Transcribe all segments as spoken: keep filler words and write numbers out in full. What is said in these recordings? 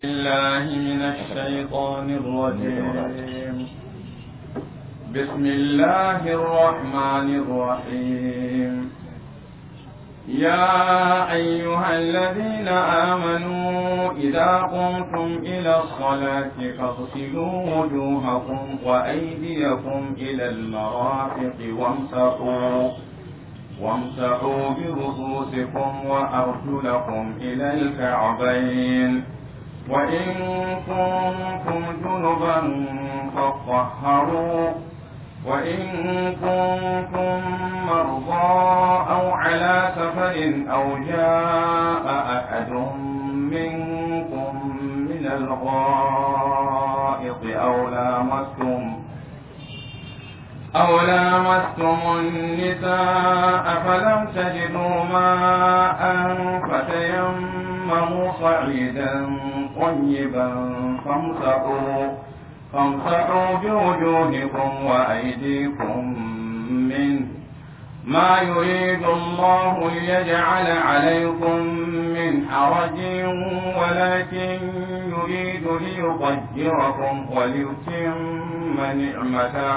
الله من الشيطان الرجيم. بسم الله الرحمن الرحيم. يا أيها الذين آمنوا إذا قمتم إلى الصلاة فاغسلوا وجوهكم وأيديكم إلى المرافق وامسحوا وامسحوا برؤوسكم وأرجلكم إلى الكعبين وإن كنتم جنبا فاطهروا وإن كنتم مرضى أو على سفر أو جاء أحد منكم من الغائط أو لامستم أو لامستم النساء فلم تجدوا ماء فتيمموا صعيدا طيبا فامسحوا فامسحوا بوجوهكم وأيديكم منه ما يريد الله ليجعل عليكم من حرج ولكن يريد ليطهركم وليتم نعمته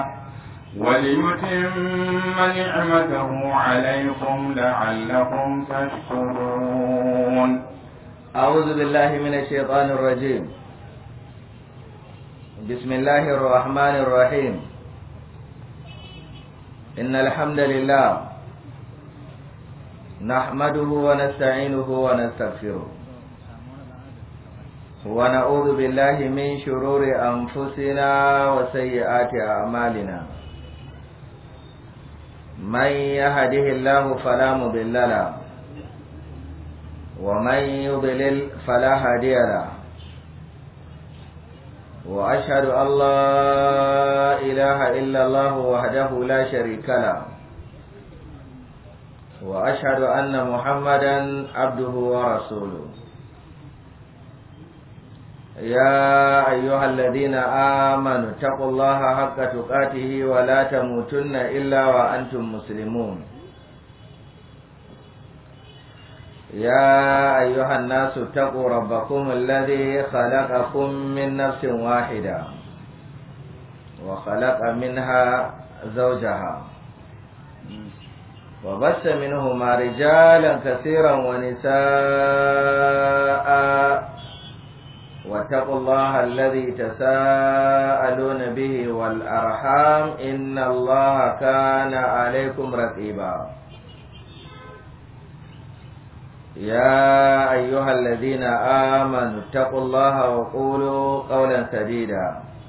وليتم نعمته عليكم لعلكم تشكرون. أعوذ بالله من الشيطان الرجيم. بسم الله الرحمن الرحيم. إن الحمد لله نحمده ونستعينه ونستغفره ونعوذ بالله من شرور أنفسنا وسيئات أعمالنا. من يهده الله فلا مضل له ومن يضلل فلا هادي له وأشهد أن لا إله إلا الله وحده لا شريك له وأشهد أن محمدا عبده ورسوله. يا أيها الذين آمنوا اتقوا الله حق تقاته ولا تموتن إلا وأنتم مسلمون. يا أيها الناس اتقوا ربكم الذي خلقكم من نفس واحدة وخلق منها زوجها وبث منهما رجالا كثيرا ونساء واتقوا الله الذي تساءلون به والأرحام إن الله كان عليكم رقيبا. يا أيها الذين آمنوا اتقوا الله وقولوا قولا سديدا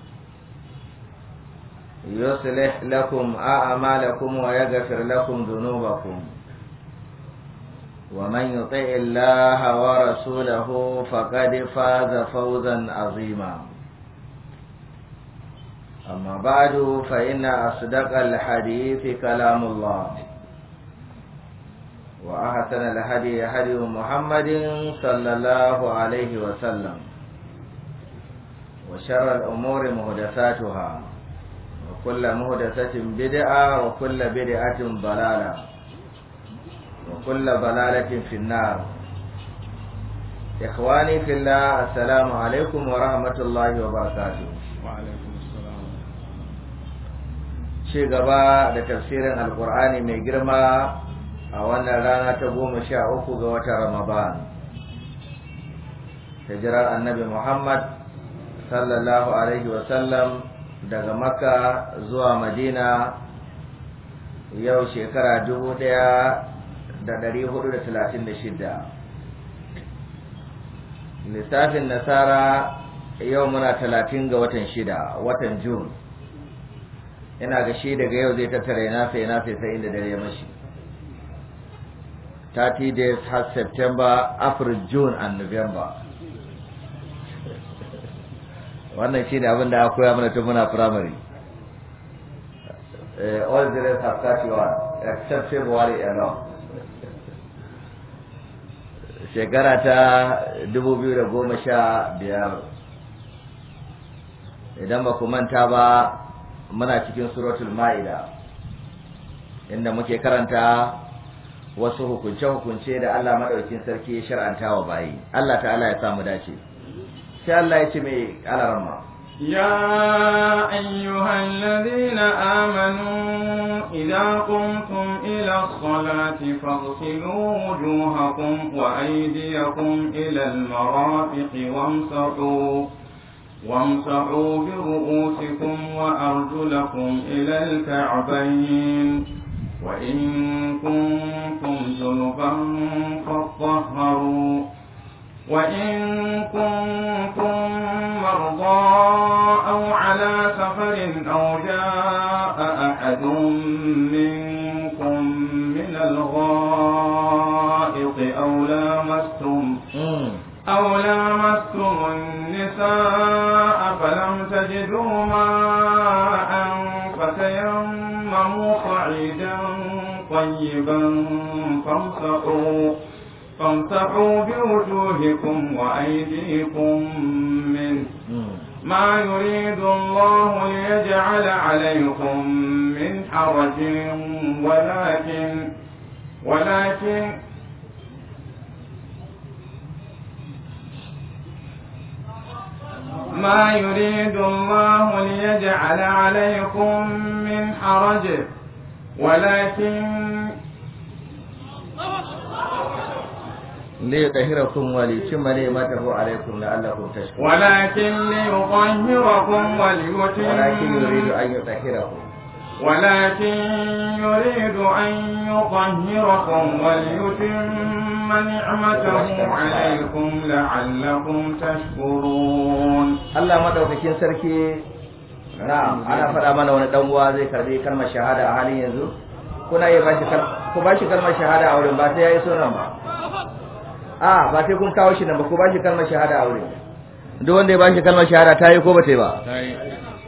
يصلح لكم أعمالكم ويغفر لكم ذنوبكم ومن يطع الله ورسوله فقد فاز فوزا عظيما. أما بعد فإن أصدق الحديث كلام الله وأحسن الهدي هدي محمد صلى الله عليه وسلم وشر الأمور محدثاتها وكل محدثة بدعة وكل بدعة ضلالة وكل ضلالة في النار. إخواني في الله السلام عليكم ورحمة الله وبركاته. وعليكم السلام. شيء gaba da tafsirin Alƙur'ani mai girma a wannan rana ta goma sha uku ga watan Ramadan, hijirar annabi Muhammad sallallahu alaihi wasallam daga Makka zuwa Madina yau shekara dubu ɗaya da ɗari hudu da talatin da shida. Lissafin Nasara yau muna talatin ga watan shida, watan Jun. Ina ga shi daga yau zai tattara yana sai yana sai sai inda dare mashi. thirty days has September, April, June and November. Wannan shi ne abin da aka koya mana tun muna primary. Uh, all the rest have thirty-one, except February alone. Shekara ta dubu biyu da goma sha biyar. Idan ba ku manta ba, muna cikin suratul Ma'ida, inda muke karanta wasu hukunce-hukunce da Allah madaukakin sarki ya shar'anta wa bayi. Allah ta'ala ya samu dace. sai Allah ya ce mai alaramma يا أيها الذين آمنوا إذا قمتم إلى الصلاة فاغسلوا وجوهكم وأيديكم إلى المرافق وامسحوا وامسحوا برؤوسكم وأرجلكم إلى الكعبين وإن كنتم جنبا فاطهروا وإن كنتم مرضى أو على سفر أو جاء أحد منكم من الغائط أو لامستم أو لامستم النساء فلم تجدوا ماء فتيمموا صعيدا طيبا فامسحوا فامسحوا بوجوهكم وأيديكم منه ما يريد الله ليجعل عليكم من حرج ولكن ولكن ما يريد الله ليجعل عليكم من حرج ولكن ليطهركم وليتم نعمته عليكم لعلكم تشكرون ولكن ليطهركم وليتم ولكن يريد أن يطهركم ولكن يريد أن يطهركم وليتم نعمته عليكم لعلكم تشكرون. الله مدوكين سركي نعم أنا فدا mana wani dan uwa zai karbi kalmar shahada a halin yanzu kuna iya bashi ku bashi kalmar shahada a wurin ba sai yayi sunan ba a ba sai kun kawo shi nan ba ku bashi kalmar shahada a wurin duk wanda ya bashi kalmar shahada ta yi ko ba ta yi ba ta yi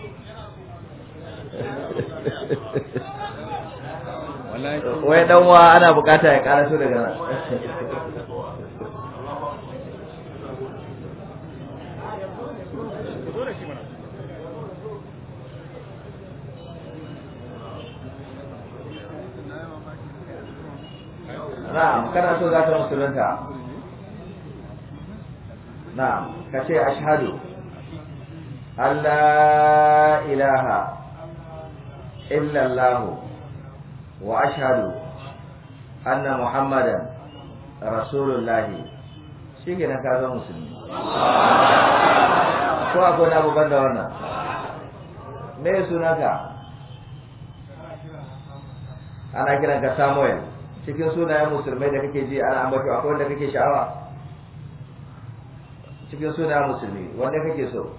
wai dan uwa ana bukata ya karaso daga nan na'am kana so za ka musulunta na'am kace ashhadu an la ilaha illa allah wa ashhadu anna muhammadan rasulullahi shige na ka zama musulmi ko akwai na buban da wannan me sunanka ana kiranka Samuel cikin sunayen musulmai da kake ji ana ambato akwai wanda kake sha'awa cikin sunayen musulmi wanda kake so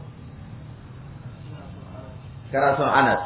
kana son Anas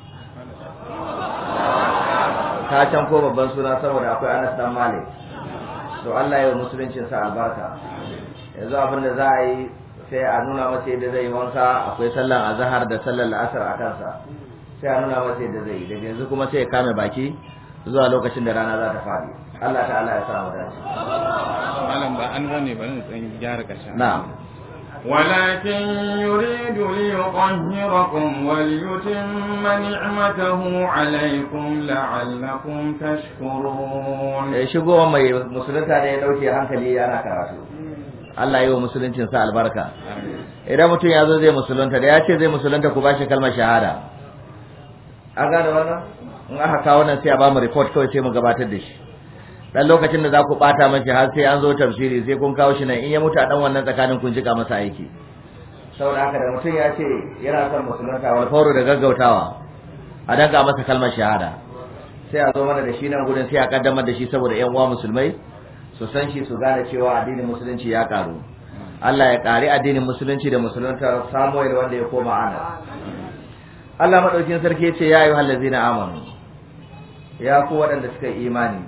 ka can ko babban suna saboda akwai Anas dan Malik to Allah ya yi musuluncin sa albarka yanzu abin da za a yi sai a nuna masa yadda zai wanka akwai sallan azhar da sallar la'asar a kansa sai a nuna masa yadda zai yi daga yanzu kuma sai ya kame baki zuwa lokacin da rana za ta fadi Allah ta'ala ya samu dace malam ba an gane ba ne tsan gyara kasha na'am ولكن يريد ليطهركم وليتم نعمته عليكم لعلكم تشكرون eh shigo mai musulunta ne ya dauke hankali yana karatu Allah ya yi wa musuluncin sa albarka idan mutum ya zo zai musulunta da ya ce zai musulunta ku bashi kalmar shahada an gane wannan in aka kawo nan sai a ba mu report kawai sai mu gabatar da shi dan lokacin da za ku bata mashi har sai an zo tafsiri sai kun kawo shi nan in ya mutu a dan wannan tsakanin kun jika masa aiki saboda haka da mutum ya ce yana son musulunta wal fawru da gaggautawa a danga masa kalmar shahada sai a zo mana da shi nan gudun sai a kaddamar da shi saboda ƴan uwa musulmai su san shi su gane cewa addinin musulunci ya karu Allah ya kare addinin musulunci da musulunta Samuel wanda ya koma ana Allah madaukin sarki ya ce ya ayyuhal ladzina amanu ya ku waɗanda suka yi imani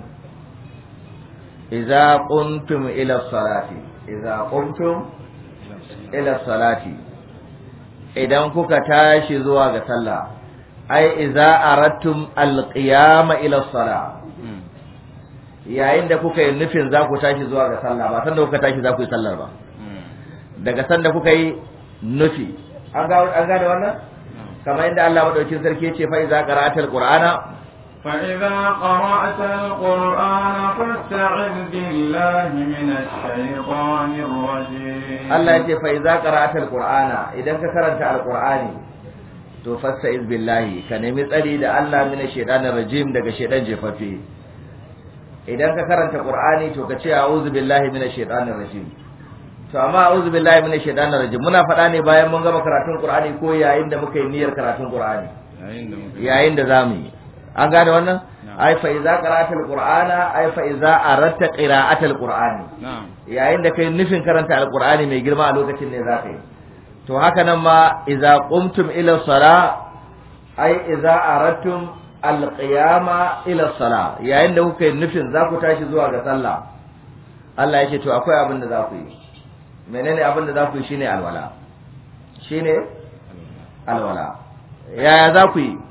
idza qumtum ila salati idza qumtum ila salati idan kuka tashi zuwa ga sallah ai idza aradtum alqiyama ila salah yayin da kuka yi nufin za ku tashi zuwa ga sallah ba san da kuka tashi za ku yi sallar ba daga san da kuka yi nufi an ga an ga da wannan kamar inda Allah madaukin sarki ya ce fa idza qara'atal qur'ana فإذا قرأت القرآن فاستعذ بالله من الشيطان الرجيم الله يجي فإذا قرأت القرآن إذا كرنت القرآن to fasta'iz billahi ka nemi tsari da Allah mina shaitanir rajim daga shaitan jefafe idan ka karanta qur'ani to ka ce a'udhu billahi minash shaitanir rajim to amma a'udhu billahi minash shaitanir rajim muna faɗa ne bayan mun gama karatun qur'ani ko yayin da muka yi niyyar karatun qur'ani yayin da muka yayin da zamu yi an gane wannan ai fa iza qara'atal qur'ana ai fa iza aratta qira'atal qur'ani yayin da kai nufin karanta alqur'ani mai girma a lokacin ne zaka yi to haka nan ma iza qumtum ila sala ai iza aradtum alqiyama ila sala yayin da kuka yi nufin za ku tashi zuwa ga sallah Allah yake to akwai abin da za ku yi menene abin da za ku yi shine alwala shine alwala yaya za ku yi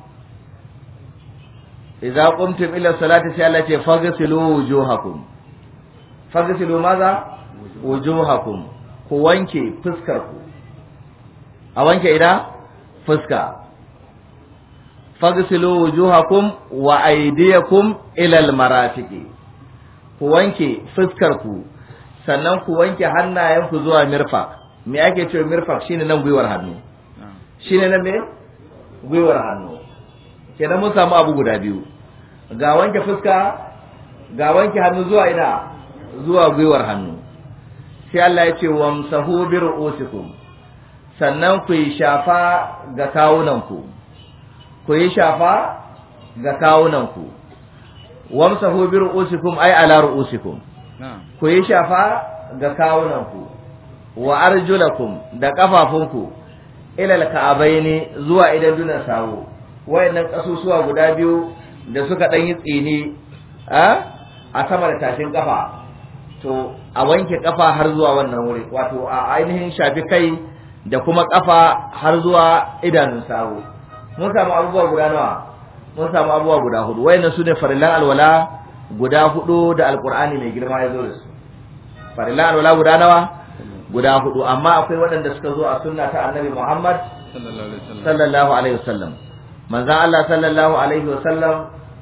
iza qumtum ila salati sai Allah ce faghsilu wujuhakum faghsilu maza wujuhakum ku wanke fuskar ku a wanke ida fuska faghsilu wujuhakum wa aydiyakum ila almarafiqi ku wanke fuskar ku sannan ku wanke hannayenku zuwa mirfaq me ake cewa mirfaq shine nan gwiwar hannu shine nan me gwiwar hannu kenan mun samu abu guda biyu ga wanke fuska ga wanke hannu zuwa ina zuwa gwiwar hannu sai Allah ya ce wamsahu bi ru'usikum sannan ku yi shafa ga kawunanku ku yi shafa ga kawunanku wamsahu bi ru'usikum ay ala ru'usikum ku yi shafa ga kawunanku wa arjulakum da kafafunku ila al-ka'abaini zuwa idan dunan sawo wayannan kasusuwa guda biyu da suka dan yi tsini a a sama da tashin kafa to a wanke kafa har zuwa wannan wuri wato a ainihin shafi kai da kuma kafa har zuwa idanun sawo mun samu abubuwa guda nawa mun samu abubuwa guda hudu wayannan sune farillan alwala guda hudu da alqur'ani mai girma ya zo da su farillan alwala guda nawa guda hudu amma akwai waɗanda suka zo a sunna ta annabi Muhammad sallallahu alaihi wasallam manzon Allah sallallahu alaihi wasallam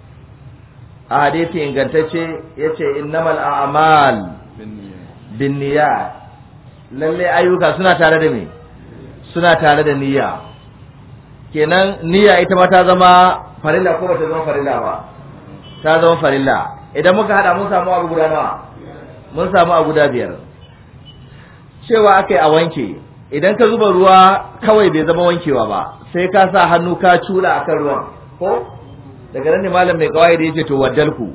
a hadisi ingantacce yace innamal a'mal binniyat lalle ayyuka suna tare da me suna tare da niyya kenan niyya ita ma ta zama farilla ko ba ta zama farilla ba ta zama farilla idan muka hada mun samu abu guda nawa mun samu abu guda biyar cewa akai a wanke idan ka zuba ruwa kawai bai zama wankewa ba sai ka sa hannu ka cula akan ruwan ko daga nan ne malam mai kawai da yace to waddalku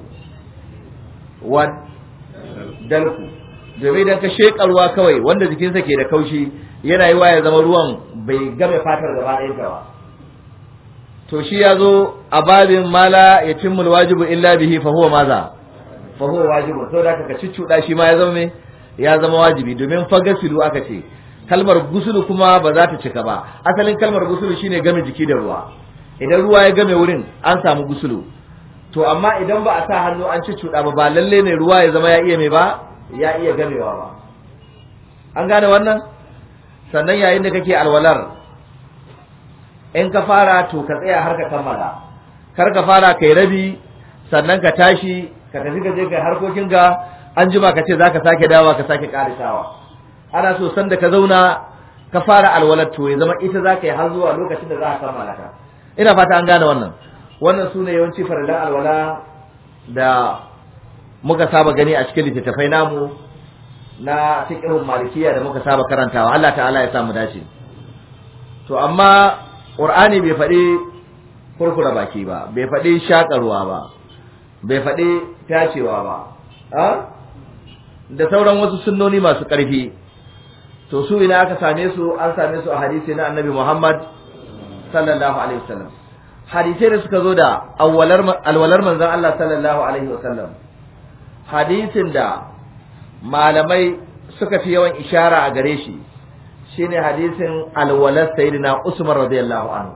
waddalku domin idan ka sheka ruwa kawai wanda jikinsa ke da kaushi yana yi wa ya zama ruwan bai game fatar gaba ɗayan ba to shi ya zo a babin mala ya cimmul wajibu illa bihi fa huwa maza fa huwa wajibu to da ka ciccuda shi ma ya zama me ya zama wajibi domin fagasilu aka ce kalmar gusulu kuma ba za ta cika ba asalin kalmar gusulu shine game jiki da ruwa idan ruwa ya game wurin an samu gusulu to amma idan ba a sa hannu an ciccuda ba ba lalle ne ruwa ya zama ya iya me ba ya iya gamewa ba an gane wannan sannan yayin da kake alwalar in ka fara to ka tsaya har ka kammala kar ka fara kai rabi sannan ka tashi ka tafi ka je kai harkokin ka an jima ka ce zaka sake dawa ka sake karisawa ana so sanda ka zauna ka fara alwalar to ya zama ita zaka yi har zuwa lokacin da za ka kammala ka ina fata an gane wannan wannan sune yawanci farilan alwala da muka saba gani a cikin littattafai namu na fiqhul malikiya da muka saba karantawa Allah ta'ala ya sa mu dace to amma qur'ani bai faɗi kurkura baki ba bai faɗi shakarwa ba bai faɗi tacewa ba a da sauran wasu sunnoni masu ƙarfi to su ina aka same su an same su a hadisi na annabi Muhammad sallallahu alaihi wasallam hadisai da suka zo da awwalar alwalar manzon Allah sallallahu alaihi wasallam hadisin da malamai suka fi yawan ishara a gare shi shine hadisin alwalar sayyidina Usman radiyallahu anhu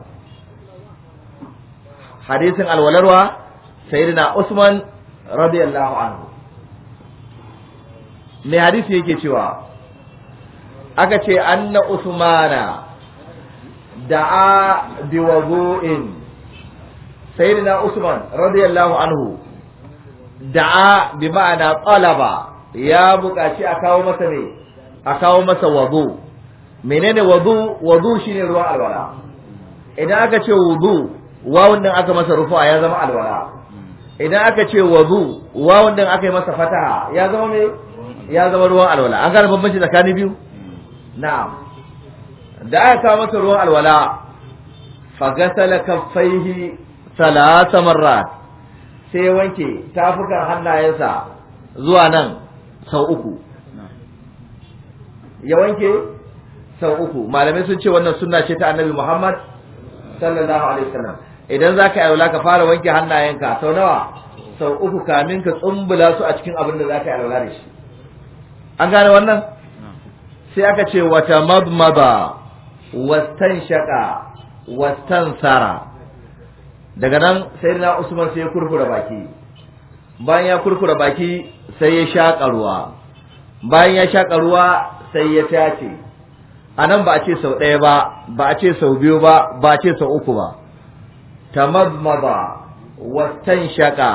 hadisin alwalarwa sayyidina Usman radiyallahu anhu me hadisi yake cewa aka ce anna Usmana da'a biwudu'in sayyidina Usman radiyallahu anhu da'a bi ma'ana talaba ya buƙaci a kawo masa ne a kawo masa wudu menene wudu wudu shine ruwan alwala idan aka ce wudu wawun din aka masa rufa ya zama alwala idan aka ce wudu wawun din aka yi masa fataha ya zama me ya zama ruwan alwala an gane bambanci tsakanin biyu na'am da aka kawo masa ruwan alwala fagasala kaffaihi salasa marrat sai wanke tafukan hannayensa zuwa nan sau uku ya wanke sau uku malamai sun ce wannan sunna ce ta annabi Muhammad sallallahu alaihi wasallam idan zaka yi alwala ka fara wanke hannayenka sau nawa sau uku kamin ka tsumbula su a cikin abin da zaka yi alwala da shi an gane wannan sai aka ce wata madmada wastanshaka wastansara daga nan sayyidina Usman sai ya kurkura baki bayan ya kurkura baki sai ya shaƙa ruwa bayan ya shaƙa ruwa sai ya tace anan ba a ce sau ɗaya ba ba a ce sau biyu ba ba a ce sau uku ba tamadmada wastanshaka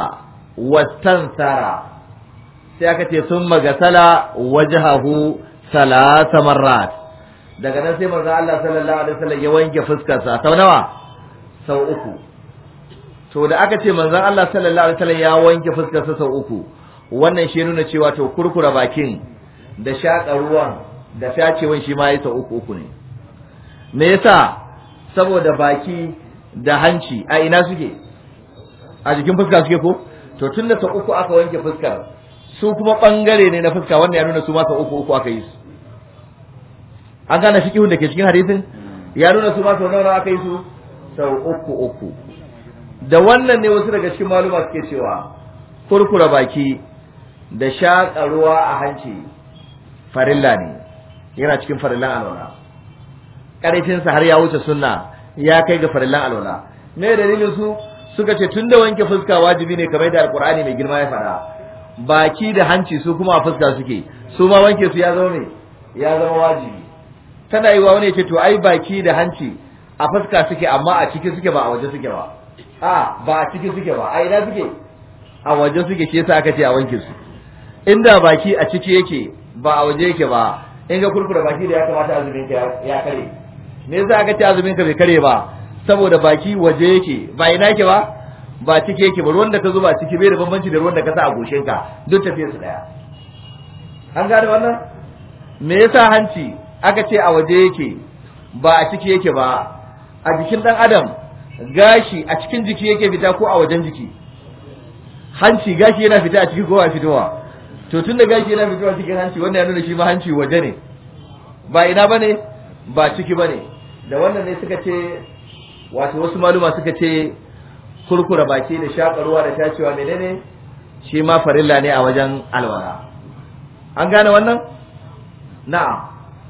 wastansara sai aka ce sun magasala wajhahu salasa marrat daga nan sai manzo Allah sallallahu alaihi wasallam ya wanke fuskarsa sau nawa sau uku to da aka ce manzon Allah sallallahu alaihi wasallam ya wanke fuskarsa sau uku wannan shi nuna cewa to kurkura bakin da shaka ruwan da fyacewan shi ma yayi sau uku uku ne me yasa saboda baki da hanci a ina suke a jikin fuska suke ko to tunda sau uku aka wanke fuskar su kuma bangare ne na fuska wannan ya nuna su ma sau uku uku aka yi su an gane fiqhun da ke cikin hadisin ya nuna su ma sau nawa aka yi su sau uku uku da wannan ne wasu daga cikin maluma suke cewa kurkura baki da shaƙa ruwa a hanci farilla ne yana cikin farillan alwala ƙarfinsa har ya wuce sunna ya kai ga farillan alwala me dalilin su suka ce tunda wanke fuska wajibi ne kamar da alqur'ani mai girma ya faɗa baki da hanci su kuma a fuska suke su ma wanke su ya zama me ya zama wajibi tana yi wa wani ya ce to ai baki da hanci a fuska suke amma a ciki suke ba a waje suke ba a ba a ciki suke ba a ina suke a waje suke shi yasa aka ce a wanke su inda baki a ciki yake ba a waje yake ba in ga kurkura baki da ya kamata azumin ka ya kare me yasa aka ce azumin ka bai kare ba saboda baki waje yake ba ina yake ba ba ciki yake ba ruwan da ka zuba ciki bai da bambanci da ruwan da ka sa a goshin ka duk tafiye su daya an gane wannan me yasa hanci aka ce a waje yake ba a ciki yake ba a jikin dan adam gashi a cikin jiki yake fita ko a wajen jiki hanci gashi yana fita a ciki ko a fitowa to tunda gashi yana fitowa cikin hanci wannan ya nuna shi ma hanci waje ne ba ina bane ba ciki bane da wannan ne suka ce wato wasu maluma suka ce kurkura baki da shaƙa ruwa da tacewa menene shi ma farilla ne a wajen alwala an gane wannan na'am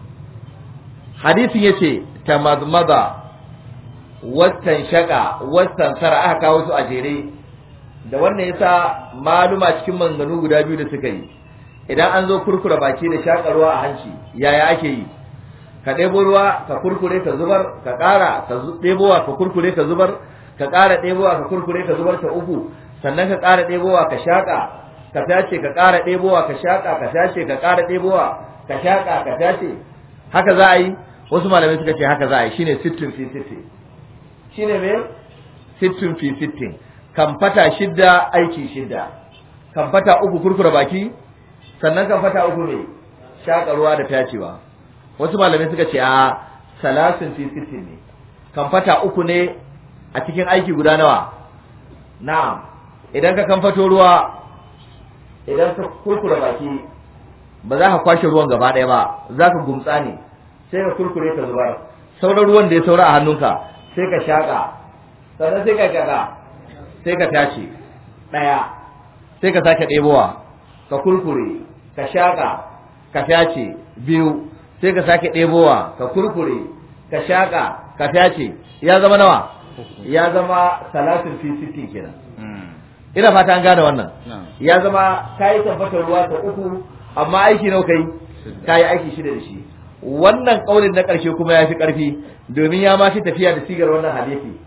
hadisin yace tamadmada wattan shaka wattan sara aka kawo su a jere da wannan yasa maluma cikin manganu guda biyu da suka yi idan an zo kurkura baki da shaka ruwa a hanci yaya ake yi ka ɗebo ruwa ka kurkure ka zubar ka ƙara ka ɗebowa ka kurkure ka zubar ka ƙara ɗebowa ka kurkure ka zubar ta uku sannan ka ƙara ɗebowa ka shaƙa ka tace ka ƙara ɗebowa ka shaƙa ka tace ka ƙara ɗebowa ka shaƙa ka tace haka za a yi wasu malamai suka ce haka za a yi shine sittin fi sittin shine me sittin fi sittin kamfata shidda aiki shidda kamfata uku kurkura baki sannan kamfata uku ne shaƙa ruwa da tacewa wasu malamai suka ce a salasin fi sittin ne kamfata uku ne a cikin aiki guda nawa na'am idan ka kamfato ruwa idan ka kurkura baki ba za ka kwashe ruwan gaba ɗaya ba za ka gumtsa ne sai ka kurkure ka zubar sauran ruwan da ya saura a hannunka sai ka shaƙa sannan sai ka shaƙa sai ka tace ɗaya sai ka sake ɗebowa ka kurkure ka shaƙa ka tace biyu sai ka sake ɗebowa ka kurkure ka shaƙa ka tace ya zama nawa ya zama salatin fi sittin kenan ina fata an gane wannan ya zama kayi tabbatar ruwa ta uku amma aiki nawa kai kayi aiki shida da shi wannan kaulin na ƙarshe kuma ya fi ƙarfi domin ya ma fi tafiya da sigar wannan hadisi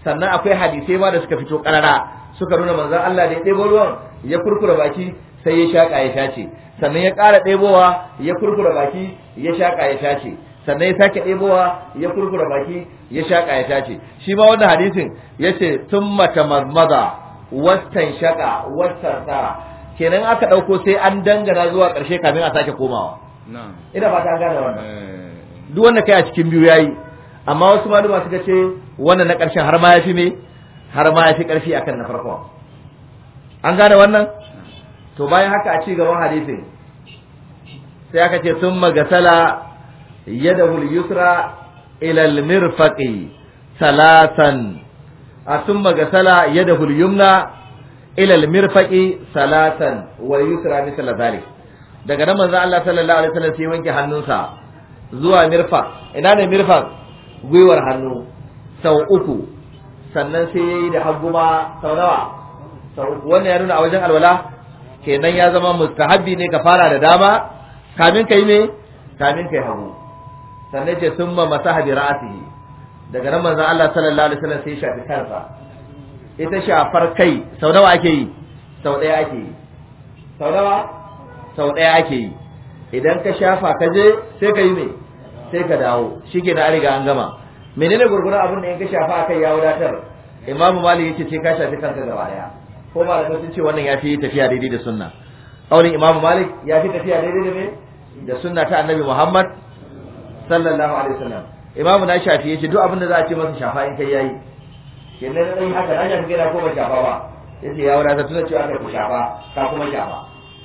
sannan akwai hadisai ma da suka fito karara suka nuna manzon Allah da ya ɗebo ruwan ya kurkura baki sai ya shaka ya tace, sannan ya ƙara ɗebowa ya kurkura baki ya shaka ya tace, sannan ya sake ɗebowa ya kurkura baki ya shaka ya tace. shi ma wannan hadisin yace thumma tamadmada wastan shaka wastan tsara, kenan aka ɗauko sai an dangana zuwa ƙarshe kamin a sake komawa. ina fata an gane wannan. duk wanda kai a cikin biyu yayi, amma wasu maluma suka ce wannan na ƙarshen har ma yafi me har ma yafi ƙarfi akan na farko. an gane wannan. to bayan haka a ci gaban hadisin sai aka ce thumma gasala yadahu al-yusra ila al-mirfaqi salatan, a thumma gasala yadahu al-yumna ila al-mirfaqi salatan wa yusra misla dhalik. daga nan manzo Allah sallallahu alaihi wasallam sai wanke hannunsa zuwa mirfaq. ina ne mirfaq? gwiwar hannu sau uku, sannan sai yayi da hagu ma sau nawa? sau uku. wannan ya nuna a wajen alwala kenan ya zama mustahabbi ne ka fara da dama kamin kai ne kamin kai hagu. sannan ce summa masaha bi ra'sihi. daga nan manzo Allah sallallahu alaihi wasallam sai shafi kansa. ita shafar kai sau nawa ake yi? sau daya ake yi. sau nawa? sau daya ake yi. idan ka shafa ka je sai ka yi me sai ka dawo, shike da an riga an gama. menene gurgurun abin da in ka shafa akai ya wadatar? imamu malik yace sai ka shafi kanka gaba daya, ko malamai sun ce wannan yafi tafiya daidai da sunna. kaulin imamu malik yafi tafiya daidai da me da sunna ta annabi Muhammad sallallahu alaihi wasallam. imamu na shafi yace duk abin da za a ce masa shafa in kai yayi, kenan dai haka na shafi gida ko ba shafa ba, yace ya wadatar tunda cewa ka shafa ka kuma shafa.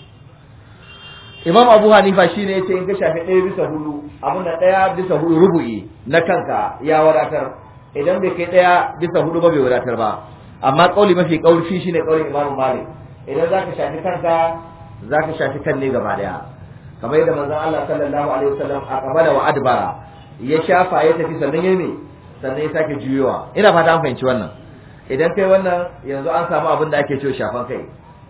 Imam Abu Hanifa shine yace in ka shafi ɗaya bisa hudu, abin da ɗaya bisa hudu rubu'i na kanka ya wadatar, idan bai kai ɗaya bisa hudu ba bai wadatar ba. amma kauli mafi kauli shine kaulin Imam Malik, idan zaka shafi kanka zaka shafi kan ne gaba daya, kamar yadda manzon Allah sallallahu alaihi wasallam a qabala wa adbara ya shafa ya tafi sannan yayi me sannan ya sake juyowa. ina fata an fahimci wannan. idan kai wannan yanzu an samu abin da ake cewa shafan kai.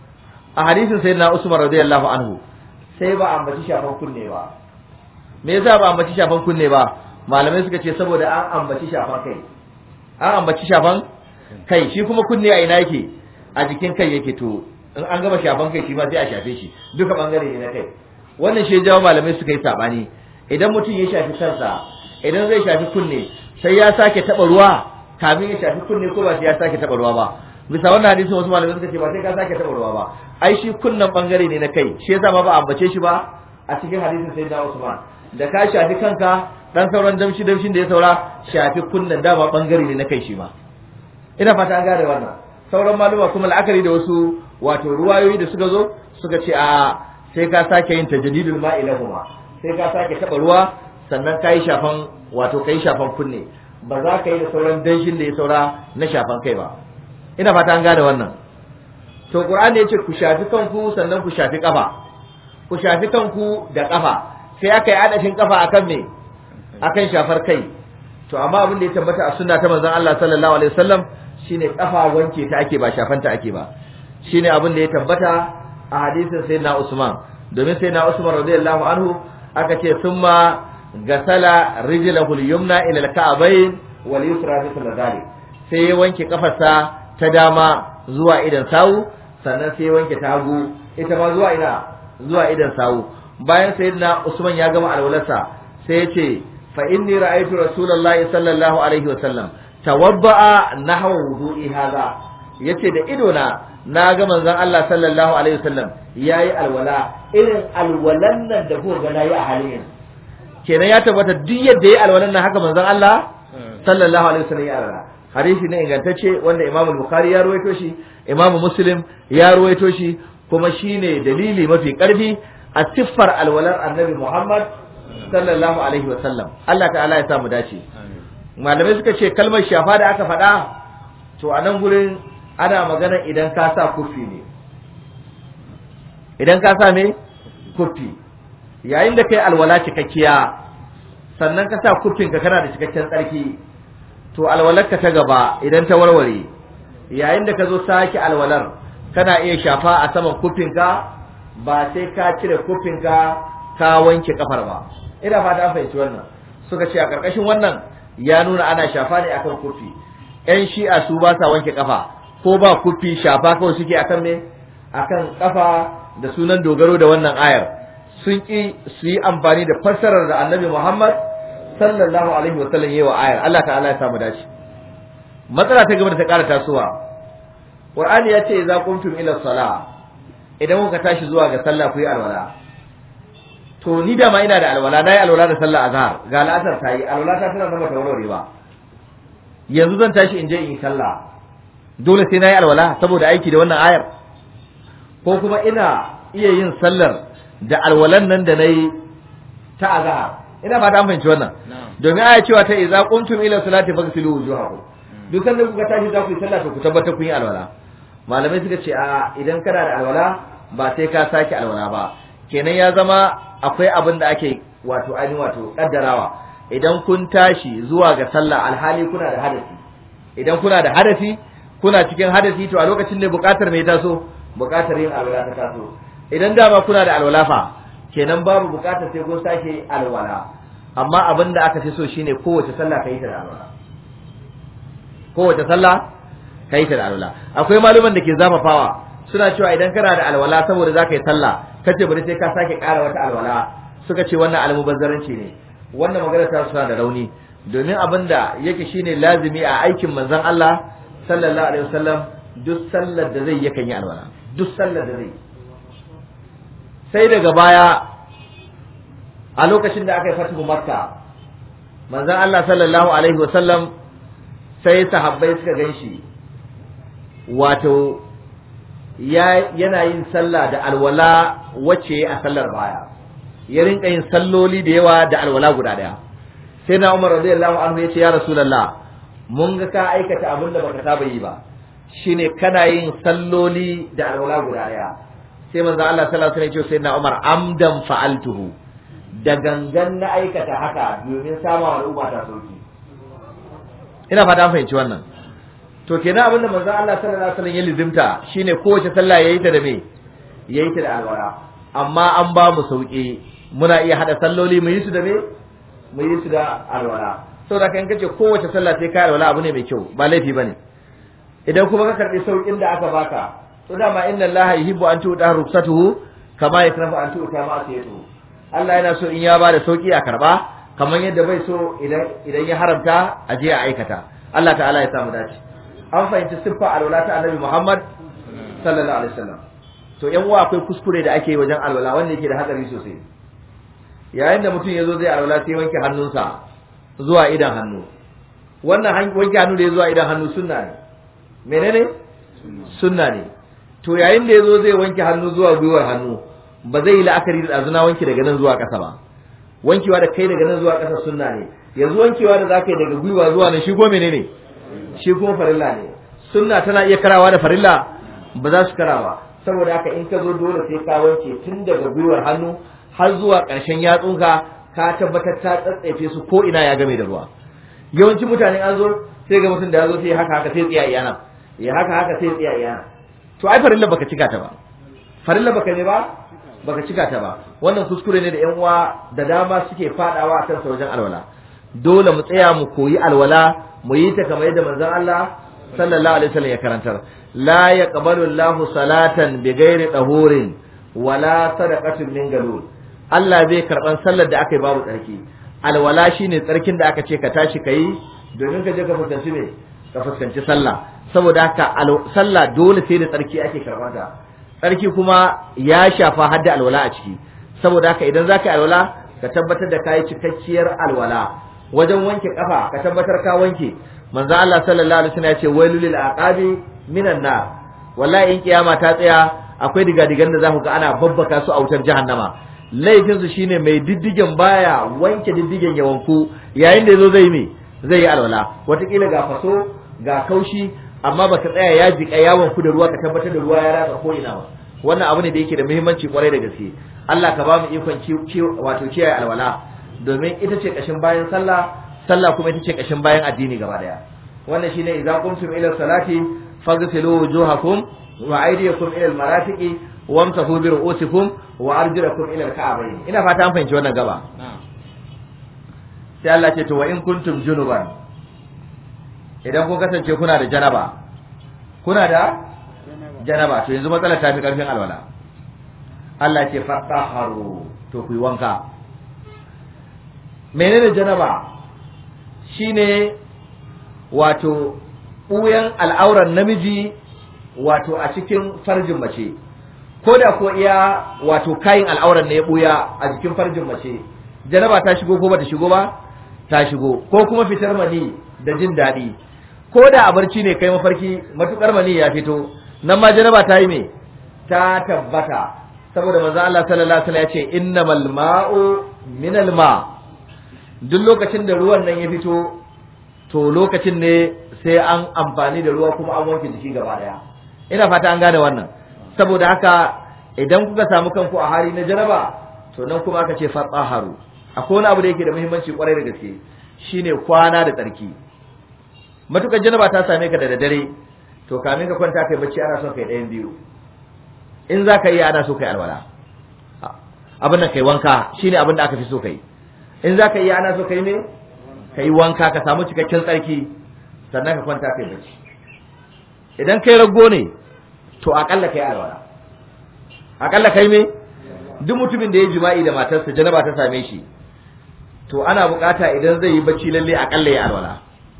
a hadisin sayyidina Usman radiyallahu anhu sai ba ambaci shafan kunne ba. me yasa ba ambaci shafan kunne ba? malamai suka ce saboda an ambaci shafan kai. an ambaci shafan kai, shi kuma kunne a ina yake? a jikin kai yake. to in an gama shafan kai shi ma sai a shafe shi, duka bangare ne na kai. wannan shi jawo malamai suka yi sabani, idan mutum ya shafi kansa, idan zai shafi kunne sai ya sake taba ruwa kamin ya shafi kunne ko ba sai ya sake taba ruwa ba? bisa wannan hadisin wasu malamai suka ce ba sai ka sake taba ruwa ba, ai shi kunnan bangare ne na kai, shi yasa ma ba ambace shi ba a cikin hadisin sayyidina Usman. da ka shafi kanka dan sauran damshi damshin da ya saura shafi kunnan dama bangare ne na kai shi ma. ina fata an gane wannan. sauran maluma kuma la'akari da wasu wato ruwayoyi da suka zo suka ce a sai ka sake yin tajdidul ma'i lahuma, sai ka sake taba ruwa sannan kai shafan wato kai shafan kunne, ba za ka yi da sauran danshin da ya saura na shafan kai ba. ina fata an gane wannan. to Qur'ani yace ku shafi kanku sannan ku shafi kafa, ku shafi kanku da kafa, sai aka yi adashin kafa akan me akan shafar kai. to amma abin da ya tabbata a sunna ta manzon Allah sallallahu alaihi wasallam shine kafa wanke ta ake ba shafanta ake ba, shine abin da ya tabbata a hadisin sayyidina Usman. domin sayyidina Usman radiyallahu anhu aka ce summa gasala rijlahu al-yumna ila al-ka'bayn wal yusra mithla dhalik, sai ya wanke kafarsa ta dama zuwa idan sawu, sannan sai ya wanke ta hagu ita ma zuwa ina zuwa idan sawu. bayan sayyidina Usman ya gama alwalarsa sai ya ce fa inni ra'aytu rasulullahi sallallahu alaihi wasallam tawabba'a nahwa wudu'i hadha, yace da ido na na ga manzon Allah sallallahu alaihi wasallam yayi alwala irin alwalan nan da kuka ga nayi a halin. kenan ya tabbata duk yadda yayi alwalan nan haka manzon Allah sallallahu alaihi wasallam ya alwala. hadisi ne ingantacce wanda Imam Bukhari ya ruwaito shi, Imam Muslim ya ruwaito shi, kuma shine dalili mafi karfi a siffar alwalar Annabi Muhammad sallallahu alaihi wasallam. Allah ta'ala ya sa mu dace. malamai suka ce kalmar shafa da aka faɗa to a nan gurin ana magana idan ka sa kufi ne, idan ka sa me kufi, yayin da kai alwala cikakkiya sannan ka sa kufin ka kana da cikakken tsarki, to alwalarka ta gaba idan ta warware, yayin da ka zo sake alwalar kana iya shafa a saman kufin ka, ba sai ka cire kufin ka ka wanke kafar ba. ina fata an fahimci wannan. suka ce a karkashin wannan ya nuna ana shafa ne akan kufi. ƴan shi'a su ba sa wanke kafa ko ba kufi shafa kawai suke akan me akan kafa da sunan dogaro da wannan ayar sun ki su yi amfani da fassarar da Annabi Muhammad sallallahu alaihi wasallam yayi wa ayar Allah ta'ala ya samu dace matsala ta gaba da ta ƙara tasowa Qur'ani ya ce idza qumtum ila salah idan kuka tashi zuwa ga sallah ku yi alwala to ni da ma ina da alwala nayi alwala da sallah azhar ga al'asar ta yi alwala ta tana zama ta warware ba yanzu zan tashi in je in yi sallah dole sai nayi alwala saboda aiki da wannan ayar ko kuma ina iya yin sallar da alwalan nan da nayi ta azhar ina ba ta fahimci wannan domin aya cewa ta idza qumtum ila salati faghsilu wujuhakum duk sanda kuka tashi za ku yi sallah to ku tabbata kun yi alwala malamai suka ce a idan kana da alwala ba sai ka sake alwala ba kenan ya zama akwai abin da ake wato ainihin wato kaddarawa idan kun tashi zuwa ga sallah alhali kuna da hadasi idan kuna da hadasi kuna cikin hadasi to a lokacin ne bukatar mai taso bukatar yin alwala ta taso idan dama kuna da alwala fa kenan babu bukatar sai kun sake alwala amma abin da aka fi so shine kowace sallah ka yi ta da alwala kowace sallah ka yi ta da alwala akwai maluman da ke zafafawa suna cewa idan kana da alwala saboda za ka yi sallah kace bari sai ka sake ƙara wata alwala suka ce wannan almubazzaranci ne wannan magana ta suna da rauni domin abin da yake shine lazimi a aikin manzon Allah sallallahu alaihi wasallam duk sallar da zai yakan yi alwala duk sallar da zai sai daga baya a lokacin da aka yi fatihu makka manzon Allah sallallahu alaihi wasallam sai sahabbai suka ganshi wato yana yin sallah da alwala wacce a sallar baya ya rinka yin salloli da yawa da alwala guda daya sai na Umar radiyallahu anhu ya ce ya Rasulullah mun ga ka aikata abin da baka saba yi ba shine kana yin salloli da alwala guda daya sai manzo Allah sallallahu alaihi wasallam ya ce sai na Umar amdan fa'altuhu da gangan na aikata haka domin sama al'umma ta sauki ina fata an fahimci wannan to kenan abin da manzo Allah sallallahu alaihi wasallam ya lizimta shine kowace sallah yayi ta da me yayi ta da alwala amma an ba mu sauki muna iya hada salloli mu yi su da me mu yi su da alwala saboda kan kace kowace sallah sai ka alwala abu ne mai kyau ba laifi bane idan kuma ka karbi saukin da aka baka to dama inna Allah yuhibbu an tu'ta ruksatuhu kama yakrahu an tu'ta ma'siyatuhu Allah yana so in ya bada sauki a karba kamar yadda bai so idan idan ya haramta a je a aikata Allah ta'ala ya samu dace an fahimci siffa alwala ta Annabi Muhammad sallallahu alaihi wasallam to yan uwa akwai kuskure da ake yi wajen alwala wanda yake da hatsari sosai yayin da mutum yazo zai alwala sai wanke hannunsa zuwa idan hannu wannan wanke hannu da ya zuwa idan hannu sunna ne menene sunna ne to yayin da yazo zai wanke hannu zuwa gwiwar hannu ba zai yi la'akari da azuna wanki daga nan zuwa ƙasa ba wankewa da kai daga nan zuwa ƙasa sunna ne yanzu wankewa da zaka yi daga gwiwa zuwa nan shi ko menene shi kuma farilla ne sunna tana iya karawa da farilla ba za su karawa saboda haka in ka zo dole sai ka wanke tun daga gwiwar hannu har zuwa ƙarshen yatsunka ka tabbatar ta tsatsaife su ko ina ya game da ruwa yawanci mutane an zo sai ga mutum da ya zo sai haka haka sai tsiya iyana ya haka haka sai tsiya iyana to ai farilla baka cika ta ba farilla baka ne ba baka cika ta ba wannan kuskure ne da ƴan uwa da dama suke fadawa a kan wajen alwala dole mu tsaya mu koyi alwala mu yi ta kamar yadda manzon Allah sallallahu alaihi wasallam ya karantar la yaqbalu Allahu salatan bighairi tahurin wala sadaqatin min galul Allah zai karban sallar da aka yi babu tsarki alwala shine tsarkin da aka ce ka tashi kai domin ka je ka fuskanci me ka fuskanci sallah saboda haka sallah dole sai da tsarki ake karbata tsarki kuma ya shafa hadda alwala a ciki saboda haka idan zaka yi alwala ka tabbatar da kai cikakkiyar alwala wajen wanke kafa ka tabbatar ka wanke manzo Allah sallallahu alaihi wasallam ya ce wailul lil aqabi minan nar wallahi in kiyama ta tsaya akwai digadigan da zaku ga ana babbaka su a wutar jahannama laifin su shine mai diddigen baya wanke diddigen ya wanku yayin da yazo zai me zai yi alwala watakila ga faso ga kaushi amma baka tsaya ya jika yawon ku da ruwa ka tabbatar da ruwa ya ratsa ko ina ba wannan abu ne da yake da muhimmanci kwarai da gaske Allah ka ba mu ikon wato kiyaye alwala domin ita ce kashin bayan sallah sallah kuma ita ce kashin bayan addini gaba daya wannan shine idza qumtum ila salati faghsilu wujuhakum wa aydiyakum ila almarafiqi wamsahu bi ru'usikum wa arjulakum ila alka'bayn ina fata an fahimci wannan gaba sai Allah ce to wa in kuntum junuban idan kun kasance kuna da janaba kuna da janaba to yanzu matsalar ta fi karfin alwala Allah ce fatahharu to ku yi wanka menene janaba shine wato buyan al'auran namiji wato a cikin farjin mace ko da ko iya wato kayin al'auran ne ya buya a cikin farjin mace janaba ta shigo ko bata shigo ba ta shigo ko kuma fitar mani da jin daɗi ko da a barci ne kai mafarki matukar mani ya fito nan ma janaba ta yi me ta tabbata saboda manzo Allah sallallahu alaihi wasallam ya ce innamal ma'u minal ma duk lokacin da ruwan nan ya fito to lokacin ne sai an amfani da ruwa kuma an wanke jiki gaba daya ina fata an gane wannan saboda haka idan kuka samu kanku a hali na janaba to nan kuma aka ce fatsaharu akwai wani abu da yake da muhimmanci kwarai da gaske shine kwana da tsarki matukar janaba ta same ka da daddare to kamin ka kwanta kai bacci ana son kai ɗayan biyu in za ka yi ana so kai alwala abin da kai wanka shine abin da aka fi so kai in za ka yi ana so kai ne ka yi wanka ka samu cikakken tsarki sannan ka kwanta kai bacci idan kai rago ne to akalla kai alwala akalla kai me duk mutumin da ya jima'i da matarsa janaba ta same shi to ana bukata idan zai yi bacci lalle akalla ya alwala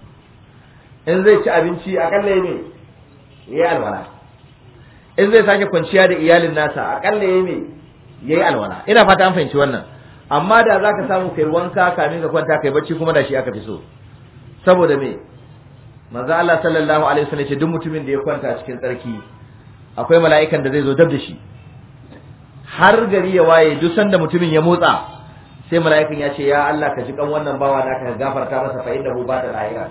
in zai ci abinci akalla ya ne ya alwala in zai sake kwanciya da iyalin nasa akalla ya ne ya yi alwala ina fata an fahimci wannan amma da za ka samu kai wanka kamin ka kwanta kai bacci kuma da shi aka fi so saboda me manzo Allah sallallahu alaihi wasallam ya ce duk mutumin da ya kwanta cikin tsarki akwai mala'ikan da zai zo dab da shi har gari ya waye duk sanda mutumin ya motsa sai mala'ikan ya ce ya Allah ka ji kan wannan bawa naka ka gafarta masa fa innahu ba da lahira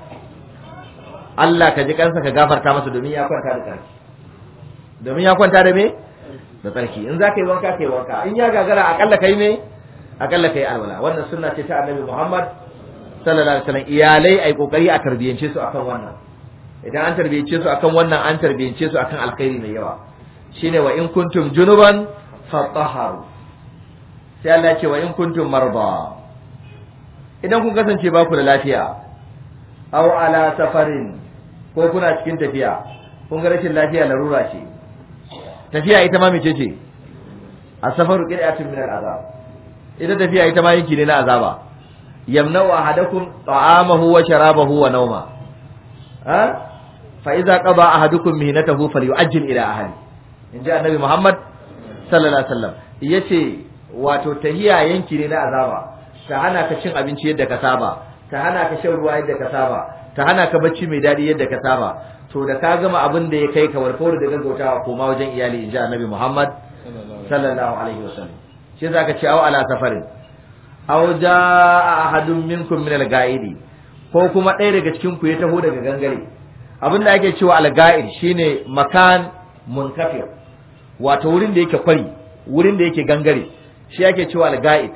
Allah ka ji kansa ka gafarta masa domin ya kwanta da tsarki domin ya kwanta da me da tsarki in za ka yi wanka kai wanka in ya gagara akalla kai me akalla kai alwala wannan sunna ce ta annabi Muhammad sallallahu alaihi wasallam iyalai ai kokari a tarbiyance su akan wannan idan an tarbiyance su akan wannan an tarbiyance su akan alkhairi mai yawa shine wa in kuntum junuban fatahharu sai Allah ya ce wa in kuntum marba idan kun kasance ba ku da lafiya aw ala safarin ko kuna cikin tafiya kun ga rashin lafiya larura ce tafiya ita ma mece ce as-safaru qira'atun min al-azab ita tafiya ita ma yanki ne na azaba yamna'u ahadakum ta'amahu wa sharabahu wa nawma ha fa idza qada ahadukum mihnatahu falyu'ajjil ila ahli inji annabi Muhammad sallallahu alaihi wasallam yace wato tahiya yanki ne na azaba ta hana ka cin abinci yadda ka saba ta hana ka shan ruwa yadda ka saba ta hana ka bacci mai dadi yadda ka saba to da ka gama abin da ya kai ka warkar da gaggautawa koma wajen iyali inji annabi Muhammad sallallahu alaihi wasallam shi zaka ce aw ala safarin aw jaa ahadun minkum min al-ga'idi ko kuma ɗaya daga cikin ku ya taho daga gangare abinda ake cewa al-ga'id shine makan munkafir wato wurin da yake kwari wurin da yake gangare shi ake cewa al-ga'id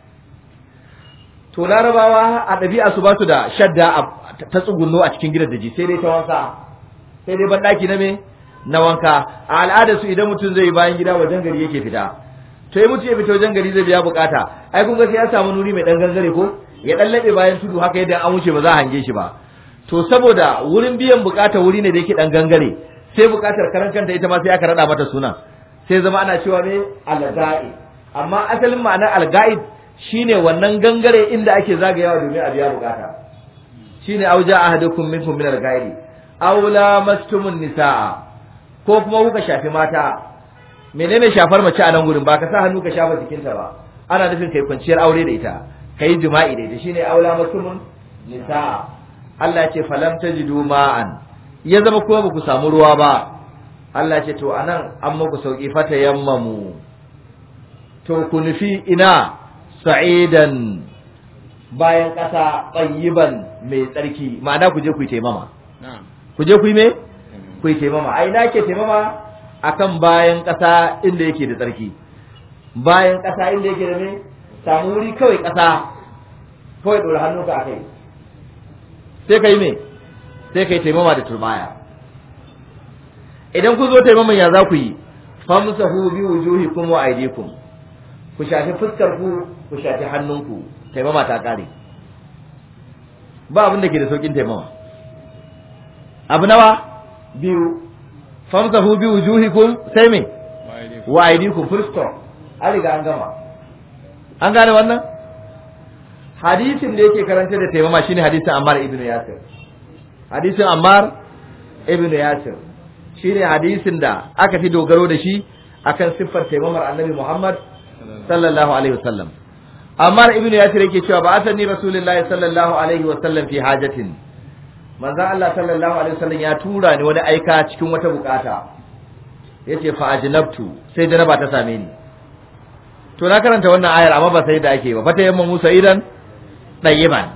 to larabawa a ɗabi'a su ba su da shadda ta tsugunno a cikin gidan daji sai dai ta wanka sai dai ban daki na me na wanka a al'adar su idan mutum zai bayan gida wajen gari yake fita to yi mutu ya fita wajen gari zai biya bukata ai kun ga sai ya samu nuri mai dan gangare ko ya dan labe bayan tudu haka yadda an wuce ba za a hange shi ba to saboda wurin biyan bukata wuri ne da yake dan gangare sai bukatar karan kanta ita ma sai aka rada mata suna sai zama ana cewa ne al-ga'id amma asalin ma'anar al-ga'id shine wannan gangare inda ake zagayawa domin a biya bukata shine auja ahadukum minkum min al-ga'id aw lamastumun nisaa ko kuma kuka shafi mata menene shafar mace a nan gurin ba ka sa hannu ka shafa jikinta ba ana nufin kai kwanciyar aure da ita kai jima'i da ita shine aula masumun nisa Allah ya ce falam tajidu ma'an ya zama kuma ba ku samu ruwa ba Allah ya ce to anan an muku sauki fata yammamu to ku nufi ina sa'idan bayan kasa tayyiban mai tsarki ma'ana ku je ku yi taimama ku je ku yi me ku yi taimama ai na ke taimama akan bayan ƙasa inda yake da tsarki bayan ƙasa inda yake da me samu wuri kawai ƙasa kawai ɗora hannunka a kai sai ka yi me sai ka yi taimama da turbaya idan ku zo taimaman ya za ku yi famsahu bi wujuhikum wa aydikum ku shafi fuskar ku ku shafi hannunku taimama ta kare ba abin da ke da saukin taimama abu nawa biyu famsahu bi wujuhikum sai me wa aydikum full stop an riga an gama an gane wannan hadisin da yake karanta da taimama shine hadisin Ammar ibn Yasir hadisin Ammar ibn Yasir shine hadisin da aka fi dogaro da shi akan siffar taimamar Annabi Muhammad sallallahu alaihi wasallam Ammar ibn Yasir yake cewa ba asani Rasulullahi sallallahu alaihi wasallam fi hajatin manzo Allah sallallahu alaihi wasallam ya tura ni wani aika cikin wata bukata yace fa ajnabtu sai janaba ta same ni to na karanta wannan ayar amma ba sai da ake ba fata yamma Musa idan dayiban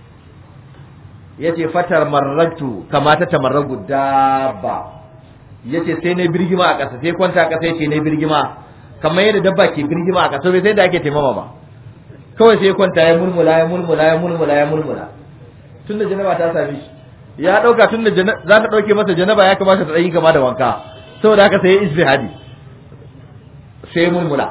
yace fatar marratu kama ta tamarragu dabba yace sai ne birgima a ƙasa sai kwanta a ƙasa yace ne birgima kamar yadda dabba ke birgima a ƙasa bai sai da ake taimama ba kawai sai kwanta ya mulmula ya mulmula ya mulmula ya mulmula tunda janaba ta same shi ya dauka tunda za ta dauke masa janaba ya kamata ta yi kama da wanka saboda haka sai ya ijtihadi sai mulmula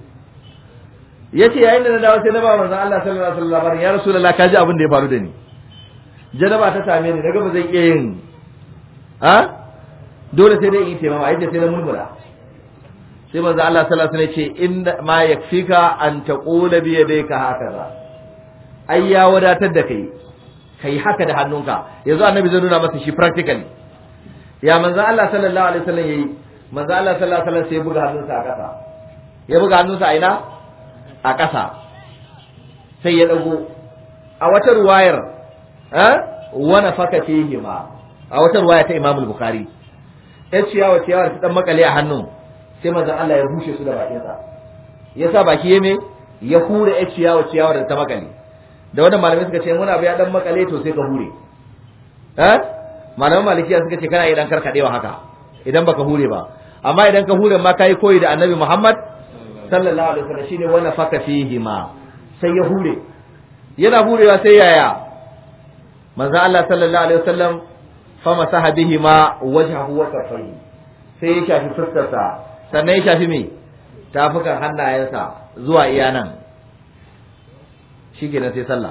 yace yayin da na dawo sai na ba manzon Allah sallallahu alaihi wasallam ya rasulullah kaji abin da ya faru da ni janaba ta same ni daga ba zan iya yin ha dole sai dai yi taimama yace sai na mulmula sai manzon Allah sallallahu alaihi wasallam ya ce inna ma yakfika an taqula bi yadayka hakaza ai ya wadatar da kai kai haka da hannunka yanzu annabi zai nuna masa shi practically ya manzon Allah sallallahu alaihi wasallam yayi manzon Allah sallallahu alaihi wasallam sai ya buga hannunsa a ƙasa ya buga hannunsa a ina a ƙasa sai ya dago a wata ruwayar eh wana faka fihi ma a wata ruwaya ta Imam al-Bukhari ya ciyawa ciyawa ta dan makale a hannun sai manzon Allah ya bushe su da bakin sa yasa baki yeme ya hure ya ciyawa ciyawa da ta makale da wannan malamai suka ce muna ya dan makale to sai ka hure eh malaman malikiya suka ce kana yi dan karkadewa haka idan baka hure ba amma idan ka hure ma kai koyi da Annabi Muhammad sallallahu alaihi wasallam shine wannan faka fihi ma sai ya hure yana hurewa sai yaya manzo Allah sallallahu alaihi wasallam fa masaha bihi ma wajhahu wa kaffayhi sai ya shafi fuskarsa sannan ya shafi me tafukan hannayensa zuwa iya nan shikenan sai sallah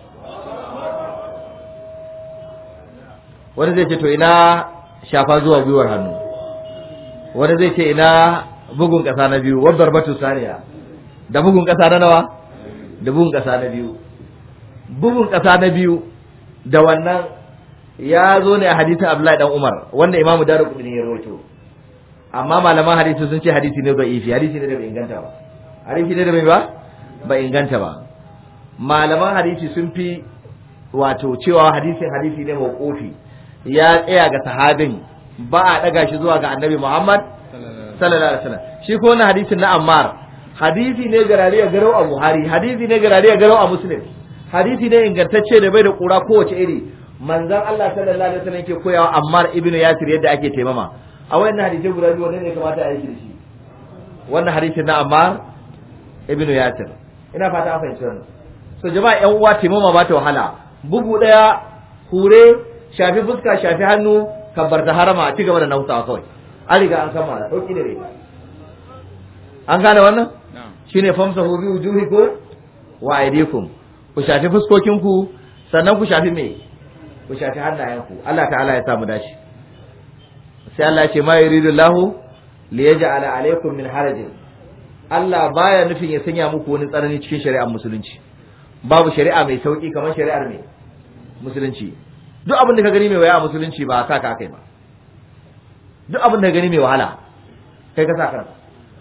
wani zai ce to ina shafa zuwa gwiwar hannu wani zai ce ina bugun kasa na biyu wadda batu saniya da bugun kasa na nawa da bugun kasa na biyu bugun kasa na biyu da wannan ya zo ne a hadisin Abdullahi dan Umar wanda Imam Darqutni ya rawaito amma malaman hadisi sun ce hadisi ne da'ifi hadisi ne da bai inganta ba hadisi ne da bai ba ba inganta ba malaman hadisi sun fi wato cewa hadisin hadisi ne mawqufi ya tsaya ga sahabin ba a daga shi zuwa ga Annabi Muhammad sallallahu alaihi wasallam shi ko wannan hadisin na Ammar hadisi ne garari a garau a Buhari hadisi ne garari a garau a Muslim hadisi ne ingantacce da bai da kura kowace iri manzon Allah sallallahu alaihi wasallam yake koyawa Ammar ibnu Yasir yadda ake taimama a wannan hadisi guda biyu wanne ne kamata a yi da shi wannan hadisin na Ammar ibnu Yasir ina fata an fahimci wannan so jama'a yan uwa taimama ba ta wahala bugu daya hure shafi fuska shafi hannu kabbarta harama a ci gaba da nausawa kawai an riga an kammala sauki da rai an gane wannan shine famsahu bi wujuhikum wa aydikum ku shafi fuskokinku sannan ku shafi me ku shafi hannayenku Allah ta'ala ya samu dashi sai Allah ya ce ma yuridullahu li yaj'ala alaykum min harajin Allah baya nufin ya sanya muku wani tsanani cikin shari'ar musulunci babu shari'a mai sauki kamar shari'ar mai musulunci duk abin da ka gani mai waya a musulunci ba sa ka kai ba duk abin da ka gani mai wahala kai ka sa kanka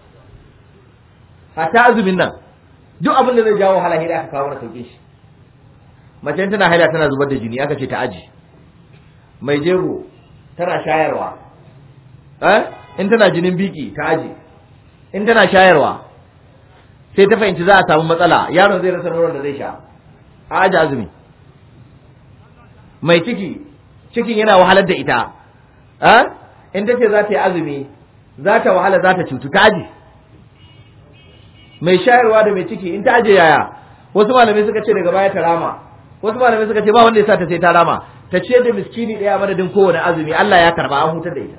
hatta azumin nan duk abin da zai jawo wahala hira aka kawo na sauke shi mace tana haila tana zubar da jini aka ce ta aji mai jego tana shayarwa eh in tana jinin biki ta aji in tana shayarwa sai ta fahimci za a samu matsala yaron zai rasa nonon da zai sha a aji azumi mai ciki cikin yana wahalar da ita eh in tace za ta yi azumi za ta wahala za ta cutu ta aji mai shayarwa da mai ciki in ta aje yaya wasu malamai suka ce daga baya ta rama wasu malamai suka ce ba wanda ya sa ta sai ta rama ta ce da miskini daya madadin kowane azumi Allah ya karba an hutar da ita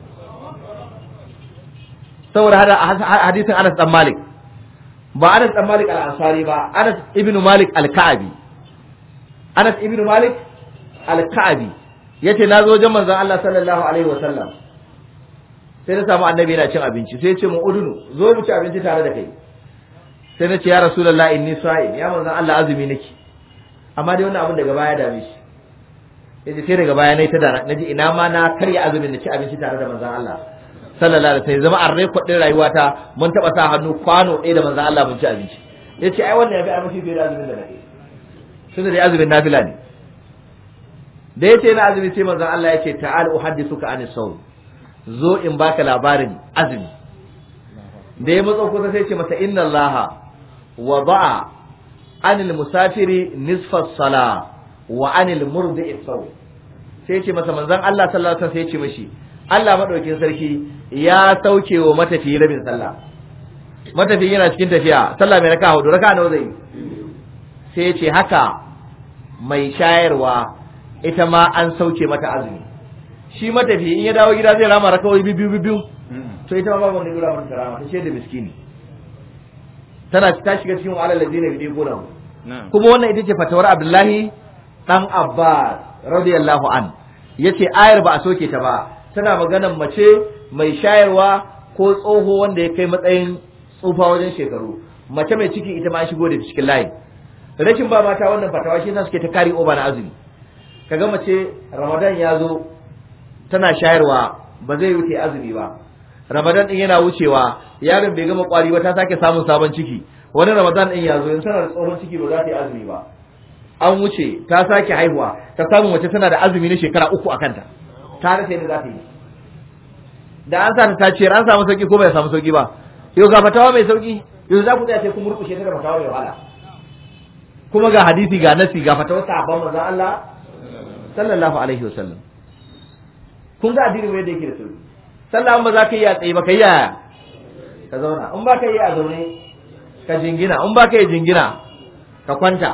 saboda hada hadisin Anas dan Malik ba Anas dan Malik al-Ansari ba Anas ibn Malik al-Ka'bi Anas ibn Malik al-Ka'bi yace na zo wajen manzon Allah sallallahu alaihi wasallam sai na samu annabi yana cin abinci sai ya ce mu udunu zo mu ci abinci tare da kai sai na ce ya rasulullah inni sa'im ya manzon Allah azumi nake amma dai wannan abin daga baya dame shi yace sai daga baya nayi ta da naji ina ma na karya azumin na ci abinci tare da manzon Allah sallallahu alaihi wasallam zama arrai kwadin rayuwata mun taba sa hannu kwano ɗaya da manzon Allah mun ci abinci yace ai wannan yafi armashi fiye da azumin da nake tunda dai azumin nafila ne da yace na azumi sai manzon Allah yace ta'al uhaddithuka anis sawm zo in baka labarin azumi da ya matso kusa sai ce masa inna allaha wada'a anil musafiri nisfa as-sala wa anil murdi'i saw sai ce masa manzon Allah sallallahu alaihi wasallam sai ce mishi Allah madaukin sarki ya sauke wa matafiyi rabin sallah matafiyi yana cikin tafiya sallah mai raka'a hudu raka'a nawa zai sai ce haka mai shayarwa ita ma an sauke mata azumi shi matafiyi in ya dawo gida zai rama rakawai biyu biyu to ita ma babu wanda ya rama ta rama ta ce da miskini tana ta shiga cikin alal ladina bi gona kuma wannan ita ce fatawar Abdullahi dan Abbas radiyallahu an yace ayar ba a soke ta ba tana maganar mace mai shayarwa ko tsoho wanda ya kai matsayin tsufa wajen shekaru mace mai ciki ita ma an shigo da cikin layi rashin ba mata wannan fatawa shi yasa suke ta kari oba na azumi kaga mace Ramadan ya zo tana shayarwa ba zai wuce azumi ba Ramadan din yana wucewa yaron bai gama kwari ba ta sake samun sabon ciki wani Ramadan din ya zo yanzu tana da tsohon ciki ba za ta yi azumi ba an wuce ta sake haihuwa ta samu mace tana da azumi na shekara uku a kanta ta rasa yadda za ta yi da an sa ta ciyar an samu sauki ko bai samu sauki ba yau ga fatawa mai sauki yau za ku tsaya sai ku murkushe ta da fatawa mai wahala kuma ga hadisi ga nasi ga fatawa sahabban manzon Allah sallallahu alaihi wasallam kun ga addini mai da yake da sauki sallah ba za ka yi a tsaye ba ka yi a ka zauna in ba ka yi a zaune ka jingina in ba ka yi jingina ka kwanta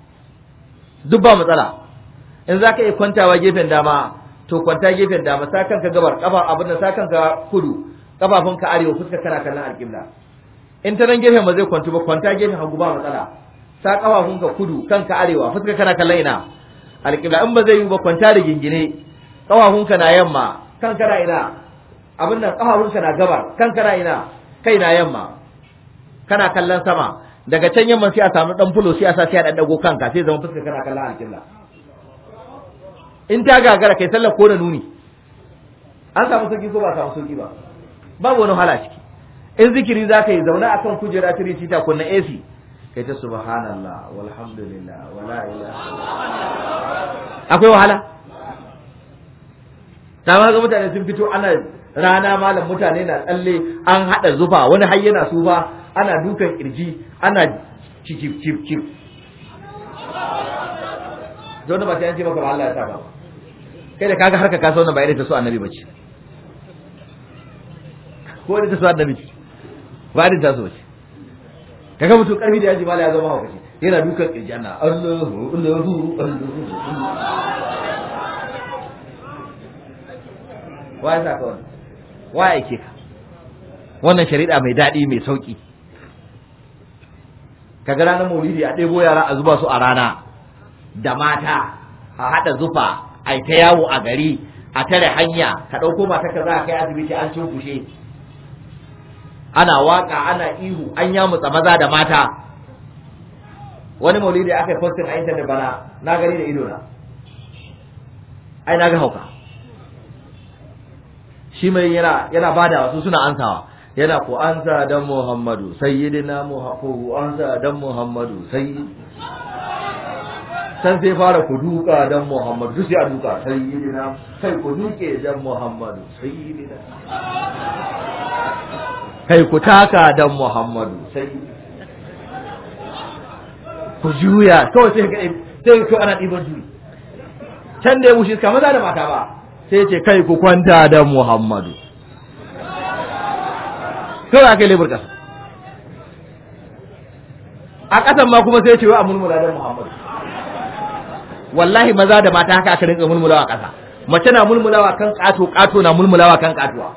duk ba matsala in za ka yi kwantawa gefen dama to kwanta gefen dama sa kanka gabar kafa abin da sa kanka kudu kafafunka arewa fuska kana kallon alƙibla in ta nan gefen ba zai kwantu ba kwanta gefen hagu ba matsala sa kafafunka kudu kanka arewa fuska kana kallon ina alƙibla in ba zai yi ba kwanta da gingine kafafunka na yamma kanka na ina abin nan kafafunka na gabar kanka na ina kai na yamma kana kallon sama daga can yamma sai a samu dan fulo sai a sa sai a dan dago kanka sai zama fuska kana kallon alƙibla in ta gagara kai sallar ko da nuni an samu sauki ko ba samu sauki ba babu wani wahala ciki in zikiri za ka yi zaune akan kujera tiri sita kunna A C kai ta subhanallah walhamdulillah wala ilaha akwai wahala ta ma ga mutane sun fito ana rana malam mutane na tsalle an hada zufa wani har yana sufa ana dukan kirji ana cicip cip cip don ba sai an ce maka ba Allah ya saka kai da kaga harka kasa wannan ba irin ta so annabi bace ko irin ta so annabi ba irin ta so bace kaga mutum karfi da yaji mala ya zama haukaci yana dukan kirji ana Allahu Allahu Allahu wai saka wannan wai yake ka wannan shari'a mai dadi mai sauki kaga ranar maulidi a ɗebo yara a zuba su a rana da mata a haɗa zufa a ta yawo a gari a tare hanya ka ɗauko mata ka za a kai asibiti an cunkushe ana waka ana ihu an yamutsa maza da mata wani maulidi aka yi postin a intanet bana na gani da idona ai na ga hauka shi mai yana yana bada wasu suna ansawa yana ko ansa dan Muhammadu sayyidina Muhammadu ansa dan Muhammadu sayyid san sai fara ku duka dan Muhammadu sai a duka sayyidina kai ku duke dan Muhammadu sayyidina kai ku taka dan Muhammadu sayyidina ku juya kawai sai ga sai ko ana diban juyi can da ya wuce kamar da mata ba sai ce kai ku kwanta dan Muhammadu kawai aka yi lebur ƙasa a ƙasan ma kuma sai ce wa a mulmula don Muhammadu wallahi maza da mata haka aka rinka mulmulawa ƙasa mace na mulmulawa kan ƙato ƙato na mulmulawa kan ƙatuwa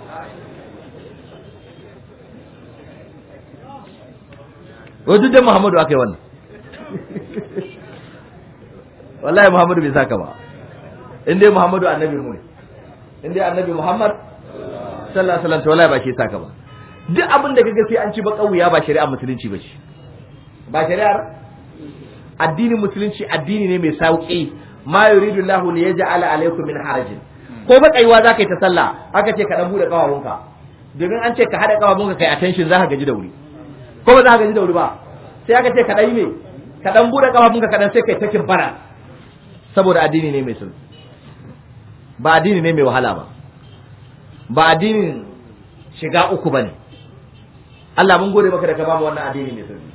wajen don Muhammadu aka yi wannan wallahi Muhammadu bai saka ba in dai Muhammadu annabi mu ne in dai annabi Muhammad sallallahu alaihi wasallam to wallahi ba shi saka ba duk abin da kaga sai an ci ba kauya ba shari'a musulunci ba ce ba shari'ar addinin musulunci addini ne mai sauki ma yuridu Allahu li yaj'ala alaykum min harajin ko ba kaiwa zaka yi ta sallah aka ce ka dan bude kawawunka domin an ce ka hada kawawunka kai attention zaka gaji da wuri ko ba zaka gaji da wuri ba sai aka ce ka dai me ka dan bude kawawunka ka dan sai kai takin bara saboda addini ne mai sauki ba addini ne mai wahala ba ba addinin shiga uku bane Allah mun gode maka da ka bamu wannan addini mai sauki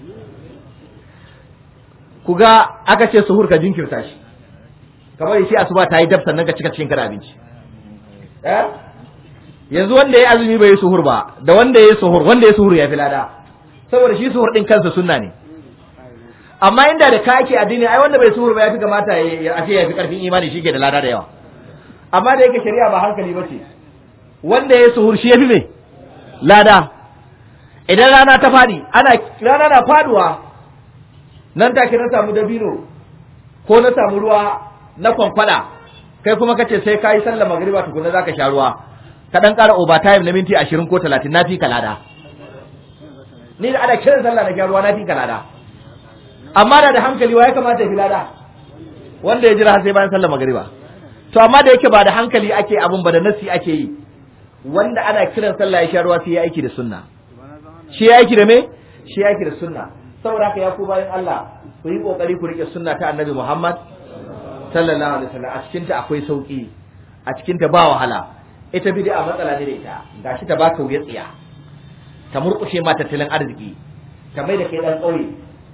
ku ga aka ce suhur ka jinkirta shi kamar shi asuba ta yi dab sannan ka cika cikin kada abinci eh yanzu wanda ya azumi bai yi suhur ba da wanda ya yi suhur wanda ya suhur ya fi lada saboda shi suhur din kansa sunna ne amma inda da ka ake addini ai wanda bai suhur ba ya fi kamata ya ce ya fi karfin imani shi ke da lada da yawa amma da yake shari'a ba hankali ba ce wanda ya yi suhur shi ya fi me lada idan rana ta fadi ana rana na faduwa nan take na samu dabino ko na samu ruwa na kwankwada kai kuma kace sai kai sallar magriba tukuna zaka sha ruwa ka dan ƙara overtime na minti ashirin ko talatin na fi kalada ni da ada kiran sallah na sha ruwa na fi kalada amma da da hankali wa ya kamata ya fi lada wanda ya jira sai bayan sallar magriba to amma da yake ba da hankali ake abun ba da nasi ake yi wanda ana kiran sallah ya sha ruwa sai ya aiki da sunna shi ya aiki da me shi ya aiki da sunna saboda haka ya ku bayan Allah ku yi kokari ku rike sunna ta Annabi Muhammad sallallahu alaihi wasallam a cikin ta akwai sauki a cikin ta ba wahala ita bid'a matsala ne da ita gashi ta baka wuya tsiya ta murkushe ma tattalin arziki ta mai da kai dan kauye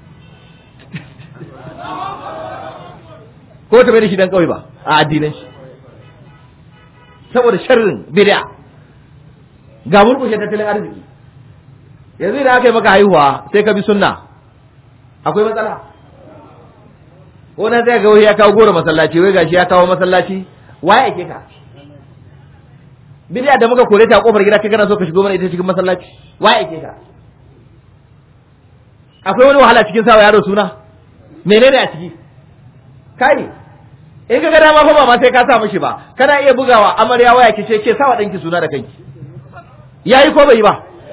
ko ta mai da shi dan kauye ba a addinin shi saboda sharrin bid'a ga murkushe tattalin arziki yanzu idan aka yi maka haihuwa sai ka bi sunna akwai matsala wannan zai ga wai ya kawo goro masallaci wai gashi ya kawo masallaci waye yake ka bidiya da muka kore ta a kofar gida kai kana so ka shigo mana ita cikin masallaci waye yake ka akwai wani wahala cikin sawa yaro suna menene a ciki kai in ka ga dama fa ba ma sai ka sa mishi ba kana iya bugawa amarya waya kice ke sawa danki suna da kanki yayi ko bai ba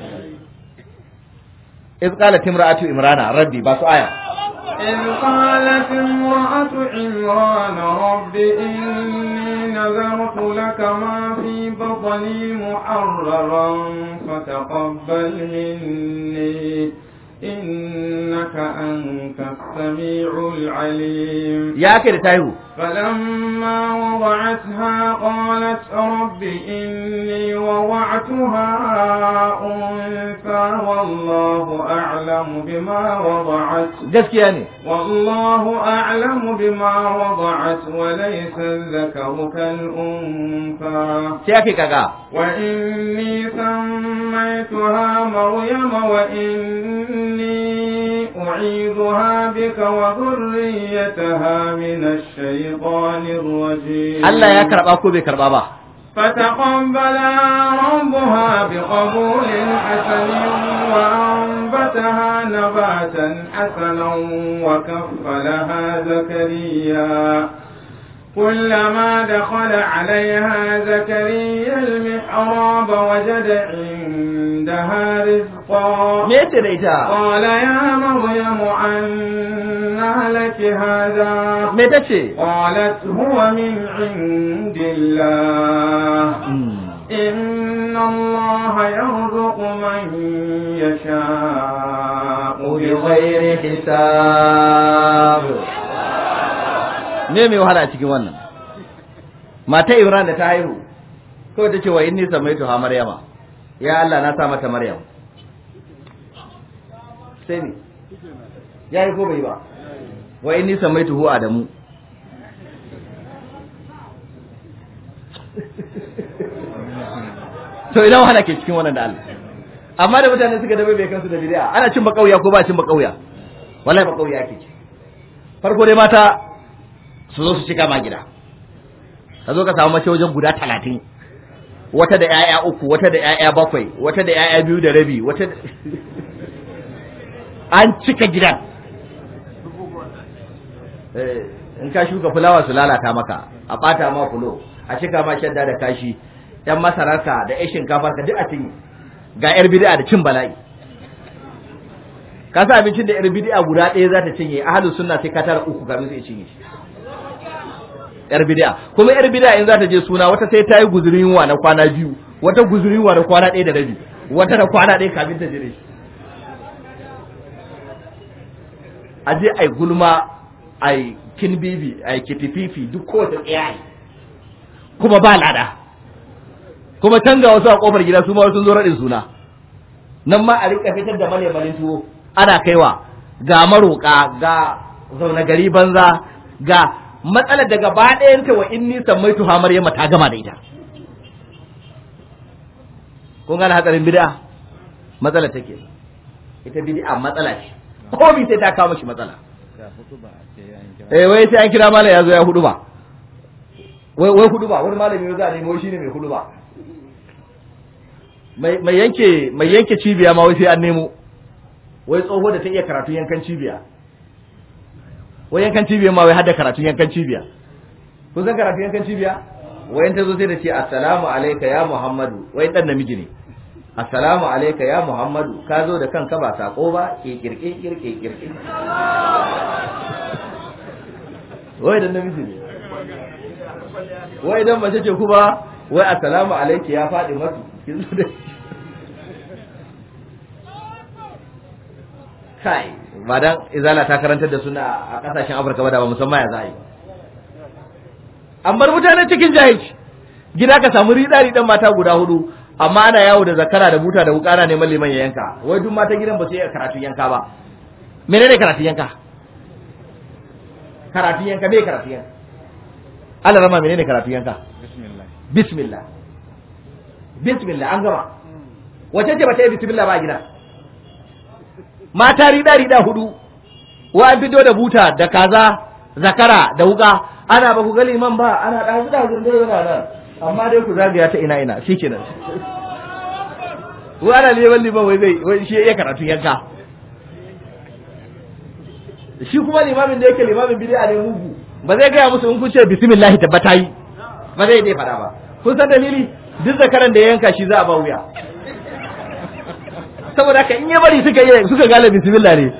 إذ قالت امرأة إمران ربي بس آية إذ قالت امرأة عمران رب إني نذرت لك ما في بطني محررا فتقبل مني إنك أنت السميع العليم يا كده تايو فلما وضعتها قالت رب إني وضعتها أنثى والله أعلم بما وضعت جسكياني والله أعلم بما وضعت وليس الذكر كالأنثى سياكي كاكا وإني سميتها مريم وإني أعيذها بك وذريتها من الشيطان الرجيم الله يكرب أكو بكرب أبا فتقبلها ربها بقبول حسن وأنبتها نباتا حسنا وكفلها زكريا كلما دخل عليها زكريا المحراب وجد عندها رزقا قال يا مريم أنى لك هذا قالت هو من عند الله إن الله يرزق من يشاء بغير حساب. me mai wahala a cikin wannan mata Imran da ta haihu kawai ta ce wa inni samaitu ha Maryama ya Allah na sa mata Maryam sai ne yayi ko bai ba wa inni samaitu hu Adamu to ina wahala ke cikin wannan da Allah amma da mutane suka dabe bai kansu da bid'a ana cin bakauya ko ba cin bakauya wallahi bakauya ke farko dai mata su zo su cika ma gida ka zo ka samu mace wajen guda talatin wata da ƴaƴa uku wata da ƴaƴa bakwai wata da ƴaƴa biyu da rabi wata an cika gidan in ka shuka fulawa su lalata maka, a bata ma fulo, a cika ma shadda da kashi, yan masararka da yan shinkafarka duk a cinye, ga yar bid'a da cin bala'i. Ka sa abincin da yar bid'a guda ɗaya za ta cinye, ahlus sunna sai ka tara uku kamin sai cinye shi. Yar bid'a, kuma yar bid'a in za ta je suna wata sai ta yi guzurin yunwa na kwana biyu, wata guzurin yunwa na kwana ɗaya da rabi, wata da kwana ɗaya kamin ta jire shi. A je ai gulma, ai kin bibi, ai kitififi duk kowace tsayayi, kuma ba lada, kuma canza wasu a kofar gida su ma sun zo raɗin suna, nan ma a rika fitar da male malin tuwo ana kaiwa ga maroƙa, ga zaune gari banza, ga matsalar daga ba ɗayanta wa inni sammaitu ha Maryama ta gama da ita. Kun gane hatsarin bid'a? Matsalar take, ita bid'a matsala ce, komai sai ta kawo mashi matsala. Eh wai sai an kira malam ya zo ya hudu ba. Wai wai hudu ba, wani malami ya za a nemo wai shine mai hudu ba. Mai mai yanke mai yanke cibiya ma wai sai an nemo. Wai tsoho da ta iya karatu yankan cibiya. Wai yankan cibiya ma wai hadda karatu yankan cibiya. Kun san karatu yankan cibiya? Wai ta zo sai da ce assalamu alayka ya Muhammadu, wai dan namiji ne. Assalamu alayka ya Muhammadu, ka zo da kanka ba sako ba, ke kirke kirke kirke. Wai dan namiji ne. Wai dan mace ce kuma wai assalamu alayki ya faɗi masu. Kin zo da kai ba dan izala ta karantar da suna a kasashen Afirka ba da ba musamman ya zai. An bar mutane cikin jahilci. Gida ka samu rida ridan mata guda hudu, amma ana yawo da zakara da buta da wuka na neman liman ya yanka. Wai duk mata gidan ba su yi karatu yanka ba. Menene karatu yanka? Karatu yanka me karatu yanka? Allah rama menene karatu yanka? Bismillah. Bismillah. Bismillah an gama. Wace ce ba ta yi bismillah ba a gida? Mata rida rida hudu. Wa an fito da buta da kaza, zakara da wuka. Ana ba ku ga liman ba, ana ɗazu ɗazun dai yana nan. Amma dai ku zagaya ta ina ina shikenan. Wa ana liman liman wai zai wai shi ya karatu yanka. Shi kuma limamin da yake limamin bid'a ne mugu. Ba zai gaya musu in kun ce bismillah tabbata yi. Ba zai dai fada ba. Kun san dalili? Duk zakaran da ya yanka shi za a ba wuya. Saboda haka in ya bari suka yi suka gane bismillah ne.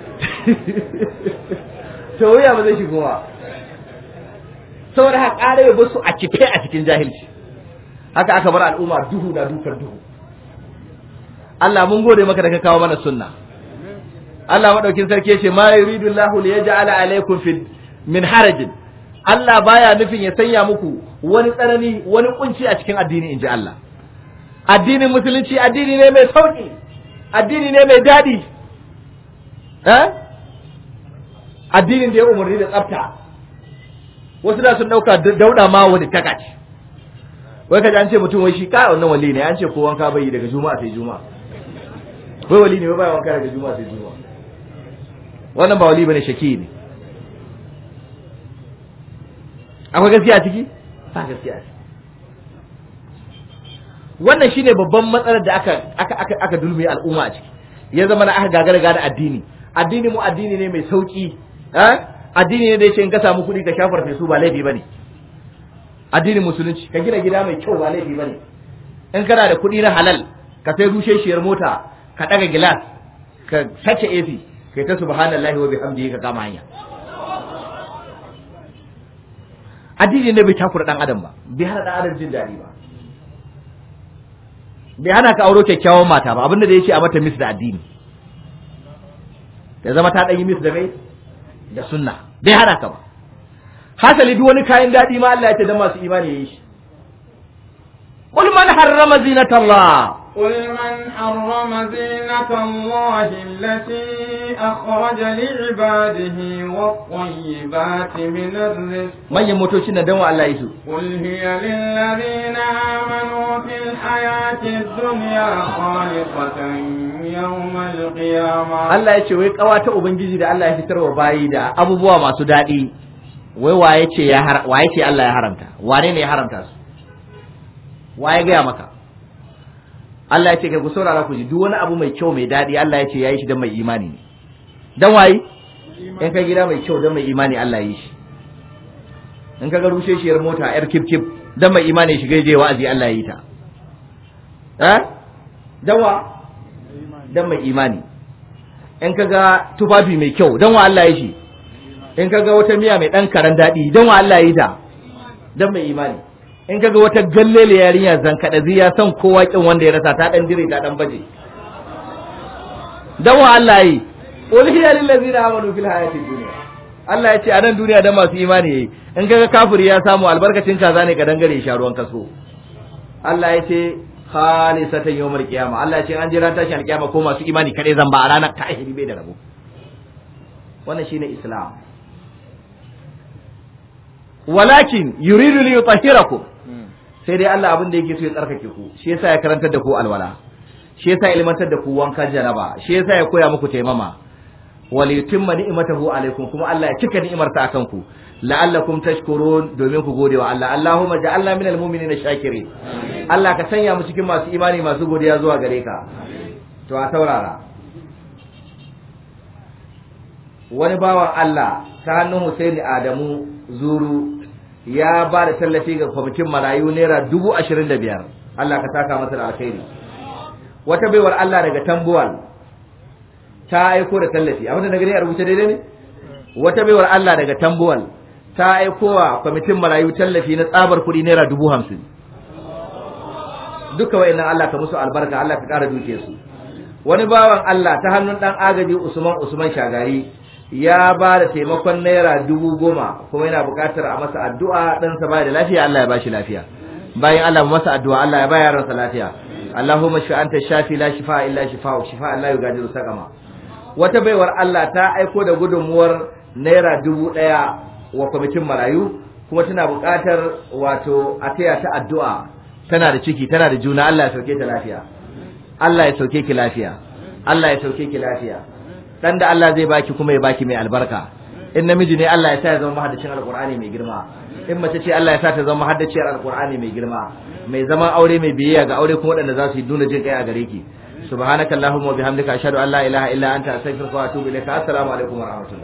To wuya ba zai shigo ba. Saboda haka ƙara ya basu a cike a cikin jahilci. Haka aka bar al'umma duhu na dukar duhu. Allah mun gode maka da ka kawo mana sunna. Allah madaukin sarki yace ma yuridu Allahu li yaj'ala alaykum fi min harajin. Allah baya nufin ya sanya muku wani tsanani, wani kunci a cikin addini inji Allah. Addinin musulunci addini ne mai sauki, addini ne mai dadi. Eh? Addinin da ya umarni da tsafta. Wasu da sun dauka dauda ma wani takaci. Wai kaji an ce mutum wai shi ka wannan wali ne, an ce ko wanka bai daga juma'a sai juma'a. Wai wali ne wai bai wanka daga juma'a sai juma'a. Wannan ba wali bane, shaki ne. Akwai gaskiya a ciki? Ba gaskiya a ciki. Wannan shine babban matsalar da aka aka aka, aka dulmi al'umma a ciki. Ya zama na aka gagara da addini. Addini mu addini ne mai sauki, eh? Addini ne da yace in ka samu kuɗi ka shafar fesu ba laifi bane. Addinin musulunci ka gina gida mai kyau ba laifi bane. In kana da kuɗi na halal ka sai rusheshiyar mota, ka daga gilas, ka sace A C, kai ta subhanallahi wa bihamdihi ka kama hanya. Addini ne bai takura dan adam ba, bai hana dan adam jin daɗi ba, bai hana ka auro kyakkyawan mata ba, abinda da yace a mata mis da addini, ya zama ta ɗan yi mis da mai da sunna, bai hana ka ba. Hasali duk wani kayan daɗi ma Allah ya ce dan masu imani yayi shi. Qul man harrama zinatallah قل من حرم زينة الله التي أخرج لعباده والطيبات من الرزق من يموتوشي ندم الله يسو قل هي للذين آمنوا في الحياة الدنيا خالصة يوم القيامة. Allah ya ce wai kawata ubangiji da Allah ya fitarwa bayi da abubuwa masu daɗi, wai waye ce ya waye ce Allah ya haramta, wane ne ya haramta su, waye gaya maka? Allah ya ce kai ku saurara ku ji duk wani abu mai kyau mai dadi Allah ya ce yayi shi dan mai imani ne. Dan waye? In kai gida mai kyau dan mai imani Allah ya yi shi. in kaga rusheshiyar mota yar kif kif dan mai imani shiga je wa'azi Allah ya yi ta eh dawa dan mai imani in kaga tufafi mai kyau dan wa Allah ya shi in kaga wata miya mai dan karan dadi dan wa Allah ya yi ta dan mai imani in kaga wata gallele yarinya zankadazi ya san kowa kin wanda ya rasa ta dan dire ta dan baje dan wa Allah yi ulhiya lil ladina amanu fil hayati dunya Allah ya ce a nan duniya dan masu imani yayi in kaga kafiri ya samu albarkacin kaza ne ka dangare sha ruwan kaso Allah ya ce khalisatan yawmal qiyama Allah ya ce an jira tashin alqiyama ko masu imani kare zan ba a ranar kahiri bai da rabo wannan shine islam walakin yuridu li yutahhirakum sai dai Allah abin da yake so ya tsarkake ku shi yasa ya karantar da ku alwala shi yasa ya ilmantar da ku wankan janaba shi yasa ya koya muku taimama wal yutimma ni'matahu alaikum kuma Allah ya cika ni'imarsa akan ku la'allakum tashkurun domin ku gode wa Allah Allahumma ja'alna minal mu'minina shakirin Allah ka sanya mu cikin masu imani masu godiya zuwa gare ka to a saurara wani bawan Allah ta hannun Husaini Adamu Zuru ya ba da tallafi ga kwamitin marayu naira dubu ashirin da biyar Allah ka saka masa da alkhairi wata baiwar Allah daga Tambuwal ta aiko da tallafi abinda na gani a rubuce daidai ne wata baiwar Allah daga Tambuwal ta aiko wa kwamitin marayu tallafi na tsabar kuɗi naira dubu hamsin duka wa'annan Allah ka musu albarka Allah ka ƙara duke su wani bawan Allah ta hannun ɗan agaji Usman Usman Shagari ya ba da taimakon naira dubu goma kuma yana buƙatar a masa addu'a ɗansa ba da lafiya Allah ya ba shi lafiya bayan Allah masa addu'a Allah ya ba yaransa lafiya Allahumma shi anta shafi la shifa illa shifa'u shifa la yugadiru saqama wata baiwar Allah ta aiko da gudunmuwar naira dubu ɗaya wa kwamitin marayu kuma tana buƙatar wato a taya ta addu'a tana da ciki tana da juna Allah ya sauke ta lafiya Allah ya sauke ki lafiya Allah ya sauke ki lafiya dan da Allah zai baki kuma ya baki mai albarka in namiji ne Allah ya sa ya zama mahaddacin alqur'ani mai girma in mace ce Allah ya sa ta zama mahaddaciyar alqur'ani mai girma mai zaman aure mai biyayya ga aure kuma wadanda za su yi nuna jin kai a gare ki subhanakallahumma wa bihamdika ashhadu an la ilaha illa anta astaghfiruka wa atubu ilaika assalamu alaikum wa rahmatullahi